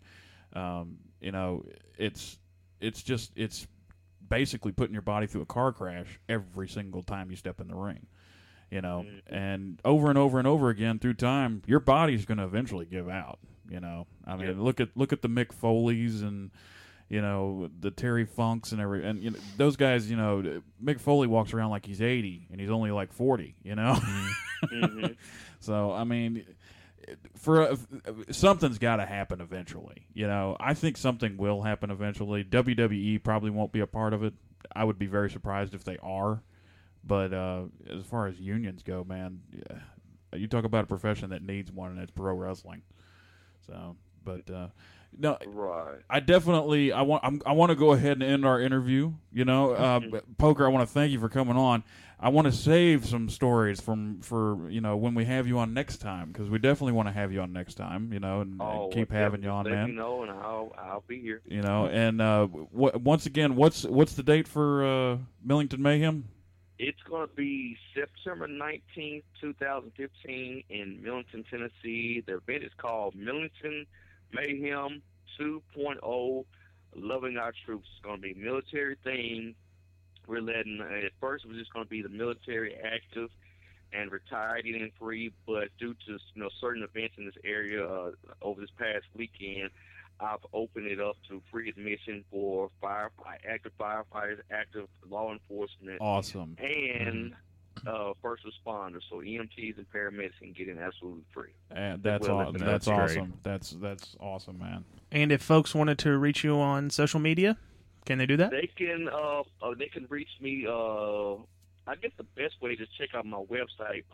It's basically putting your body through a car crash every single time you step in the ring. And over and over and over again through time, your body's going to eventually give out. I mean, look at the Mick Foleys and you know, the Terry Funks and you know, those guys, you know, Mick Foley walks around like he's 80 and he's only like 40, you know. Mm-hmm. So I mean, something's got to happen eventually. You know, I think something will happen eventually. WWE probably won't be a part of it. I would be very surprised if they are. But as far as unions go, man, you talk about a profession that needs one, and it's pro wrestling. So, but no, Right. I definitely I want to go ahead and end our interview. You know, Poker, I want to thank you for coming on. I want to save some stories for you know when we have you on next time, because we definitely want to have you on next time. You know, and keep having you on, let man. me know, and I'll be here. You know, and once again, what's the date for Millington Mayhem? It's going to be September 19th, 2015 in Millington, Tennessee. The event is called Millington Mayhem 2.0, Loving Our Troops. It's going to be military themed. We're letting, at first it was just going to be the military active and retired and free, but due to certain events in this area over this past weekend, I've opened it up to free admission for active firefighters, active law enforcement, Awesome, and first responders. So EMTs and paramedics can get in absolutely free. And that's awesome. That's awesome. That's awesome, man. And if folks wanted to reach you on social media, can they do that? They can reach me. I guess the best way is check out my website,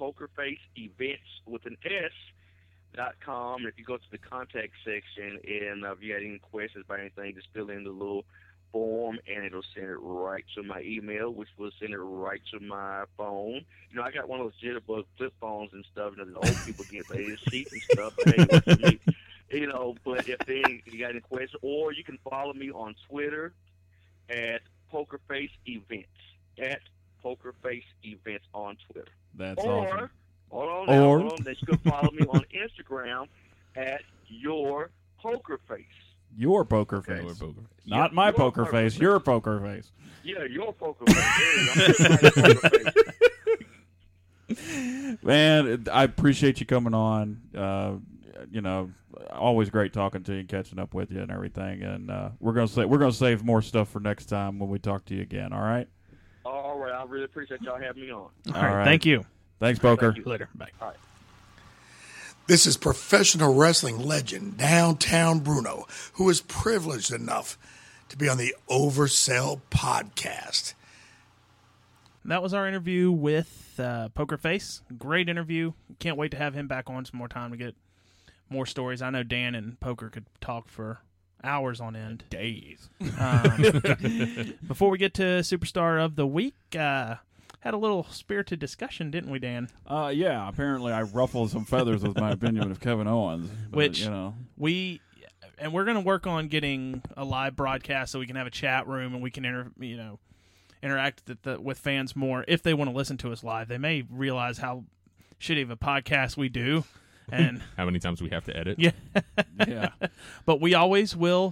PokerFaceEvents.com. If you go to the contact section and if you got any questions about anything, just fill in the little form and it'll send it right to my email, which will send it right to my phone. You know, I got one of those jitterbug flip phones and stuff. You know, the old people get their seats and stuff. But hey, works for me. You know, but if you got any questions, or you can follow me on Twitter at PokerFaceEvents, at PokerFaceEvents on Twitter. That's awesome. Hold on. They should follow me on Instagram at Your Poker Face. Your Poker Face. Your poker face. Not my poker face. Your Poker Face. Yeah, Your Poker Face. There you go. Poker Face. Man, I appreciate you coming on. You know, always great talking to you and catching up with you and everything. And we're gonna save more stuff for next time when we talk to you again. All right. All right. I really appreciate y'all having me on. All right. Thank you. Thanks, Poker. Thank you. Later. Bye. All right. This is professional wrestling legend Downtown Bruno, who is privileged enough to be on the Oversell podcast. That was our interview with Poker Face. Great interview. Can't wait to have him back on some more time to get more stories. I know Dan and Poker could talk for hours on end. Days. Before we get to Superstar of the Week, had a little spirited discussion, didn't we, Dan? Yeah. Apparently, I ruffled some feathers with my opinion of Kevin Owens. But, Which, you know, we're going to work on getting a live broadcast so we can have a chat room and we can interact with fans more if they want to listen to us live. They may realize how shitty of a podcast we do. And How many times we have to edit? yeah. yeah. But we always will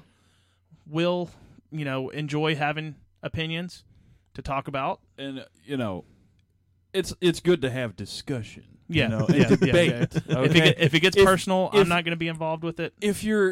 enjoy having opinions to talk about. And you know, it's good to have discussion. Yeah, you know, and debate. yeah. Okay? If it gets personal, I'm not going to be involved with it. If your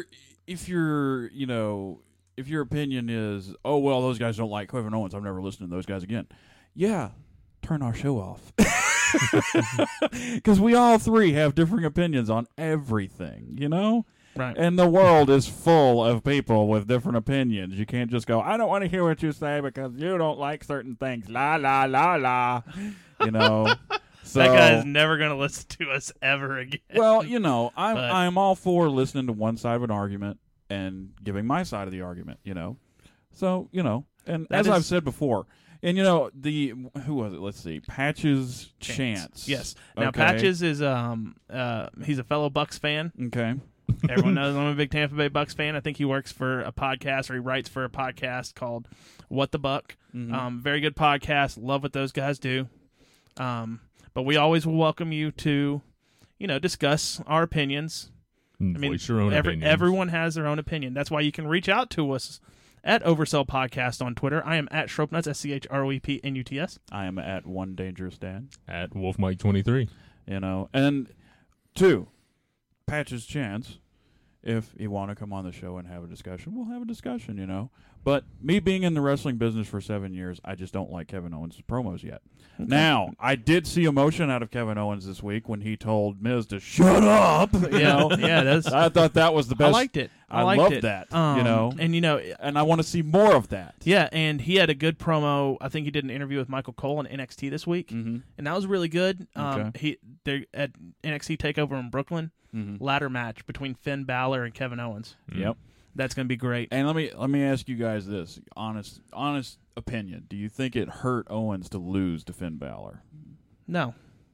opinion is, oh well, those guys don't like Kevin Owens, I'm never listening to those guys again. Yeah, turn our show off. Because we all three have different opinions on everything, you know? Right. And the world is full of people with different opinions. You can't just go, I don't want to hear what you say because you don't like certain things. La, la, la, la. You know? So, that guy is never going to listen to us ever again. well, you know, I'm all for listening to one side of an argument and giving my side of the argument, you know? So, you know, and as I've said before, and you know, who was it? Let's see, Patches Chance. Yes. Now Okay. Patches is he's a fellow Bucks fan. Okay. Everyone knows I'm a big Tampa Bay Bucks fan. I think he works for a podcast, or he writes for a podcast called What the Buck. Mm-hmm. Very good podcast. Love what those guys do. But we always will welcome you to, discuss our opinions. Voice your own opinions. Everyone has their own opinion. That's why you can reach out to us at Oversell Podcast on Twitter. I am at Schroepnuts, SCHROEPNUTS. I am at One Dangerous Dan. At WolfMike23. You know, and 2, Patches Chance If you want to come on the show and have a discussion, we'll have a discussion, you know. But me being in the wrestling business for 7 years, I just don't like Kevin Owens' promos yet. Okay. Now, I did see emotion out of Kevin Owens this week when he told Miz to shut up. You know? Yeah, I thought that was the best. I liked it. I liked loved it. that, you know. And I want to see more of that. Yeah, and he had a good promo. I think he did an interview with Michael Cole on NXT this week, and that was really good. They're at NXT TakeOver in Brooklyn, ladder match between Finn Balor and Kevin Owens. Yep. That's going to be great. And let me ask you guys this honest opinion: do you think it hurt Owens to lose to Finn Balor? No.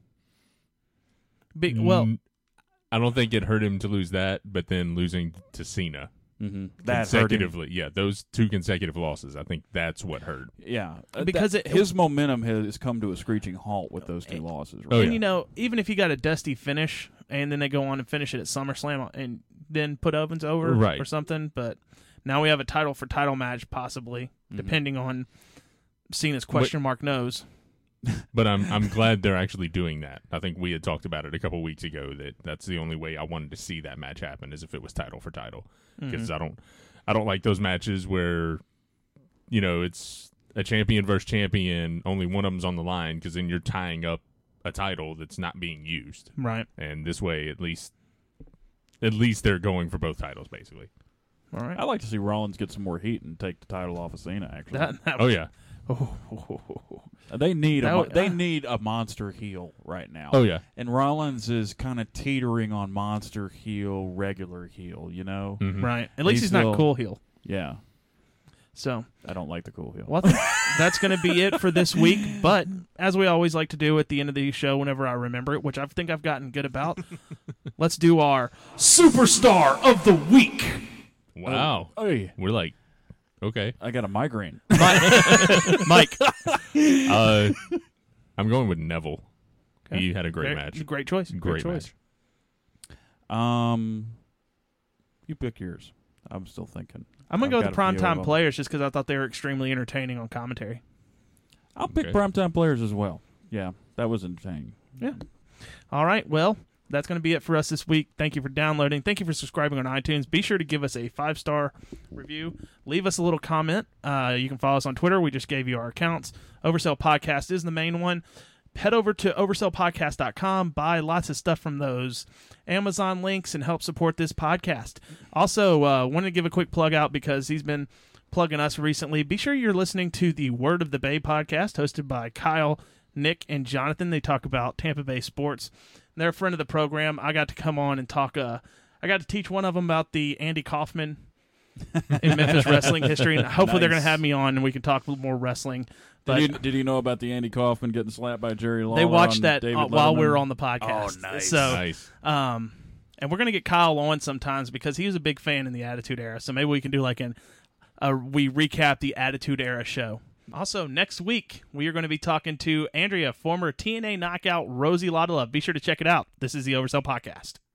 I don't think it hurt him to lose that, but then losing to Cena consecutively, yeah, those 2 consecutive losses, I think that's what hurt. Yeah, because his momentum has come to a screeching halt with those 2 losses. Right? And even if he got a dusty finish, and then they go on and finish it at SummerSlam, and then put Owens over or something, but now we have a title for title match possibly, depending on Cena's question mark nose. But I'm glad they're actually doing that. I think we had talked about it a couple weeks ago that's the only way I wanted to see that match happen is if it was title for title, because I don't like those matches where it's a champion versus champion, only one of them's on the line, because then you're tying up a title that's not being used. Right. And this way, at least they're going for both titles, basically. All right. I'd like to see Rollins get some more heat and take the title off of Cena. Actually, yeah. They need a monster heel right now. Oh yeah. And Rollins is kind of teetering on monster heel, regular heel. You know. Right. At least he's not cool heel. Yeah. So I don't like the cool heel. Well, I think that's going to be it for this week. But as we always like to do at the end of the show, whenever I remember it, which I think I've gotten good about, let's do our Superstar of the Week. Wow. Hey. We're like, okay. I got a migraine. Mike. I'm going with Neville. Okay. He had a great match. Great choice. Great match. You pick yours. I'm still thinking. I'm going to go with the Primetime Players just because I thought they were extremely entertaining on commentary. I'll pick Primetime Players as well. Yeah, that was entertaining. Yeah. All right, well, that's going to be it for us this week. Thank you for downloading. Thank you for subscribing on iTunes. Be sure to give us a 5-star review. Leave us a little comment. You can follow us on Twitter. We just gave you our accounts. Oversell Podcast is the main one. Head over to oversellpodcast.com. Buy lots of stuff from those Amazon links and help support this podcast. Also, wanted to give a quick plug out because he's been plugging us recently. Be sure you're listening to the Word of the Bay podcast hosted by Kyle, Nick, and Jonathan. They talk about Tampa Bay sports. They're a friend of the program. I got to come on and talk. I got to teach one of them about the Andy Kaufman in Memphis wrestling history. And hopefully they're going to have me on and we can talk a little more wrestling. But did you know about the Andy Kaufman getting slapped by Jerry Lawler? They watched that while we were on the Oh, podcast. nice. So, nice. And we're going to get Kyle on sometimes because he was a big fan in the Attitude Era. So maybe we can do like we recap the Attitude Era show. Also, next week, we are going to be talking to Andrea, former TNA knockout Rosie Lotta Love. Be sure to check it out. This is the Oversell Podcast.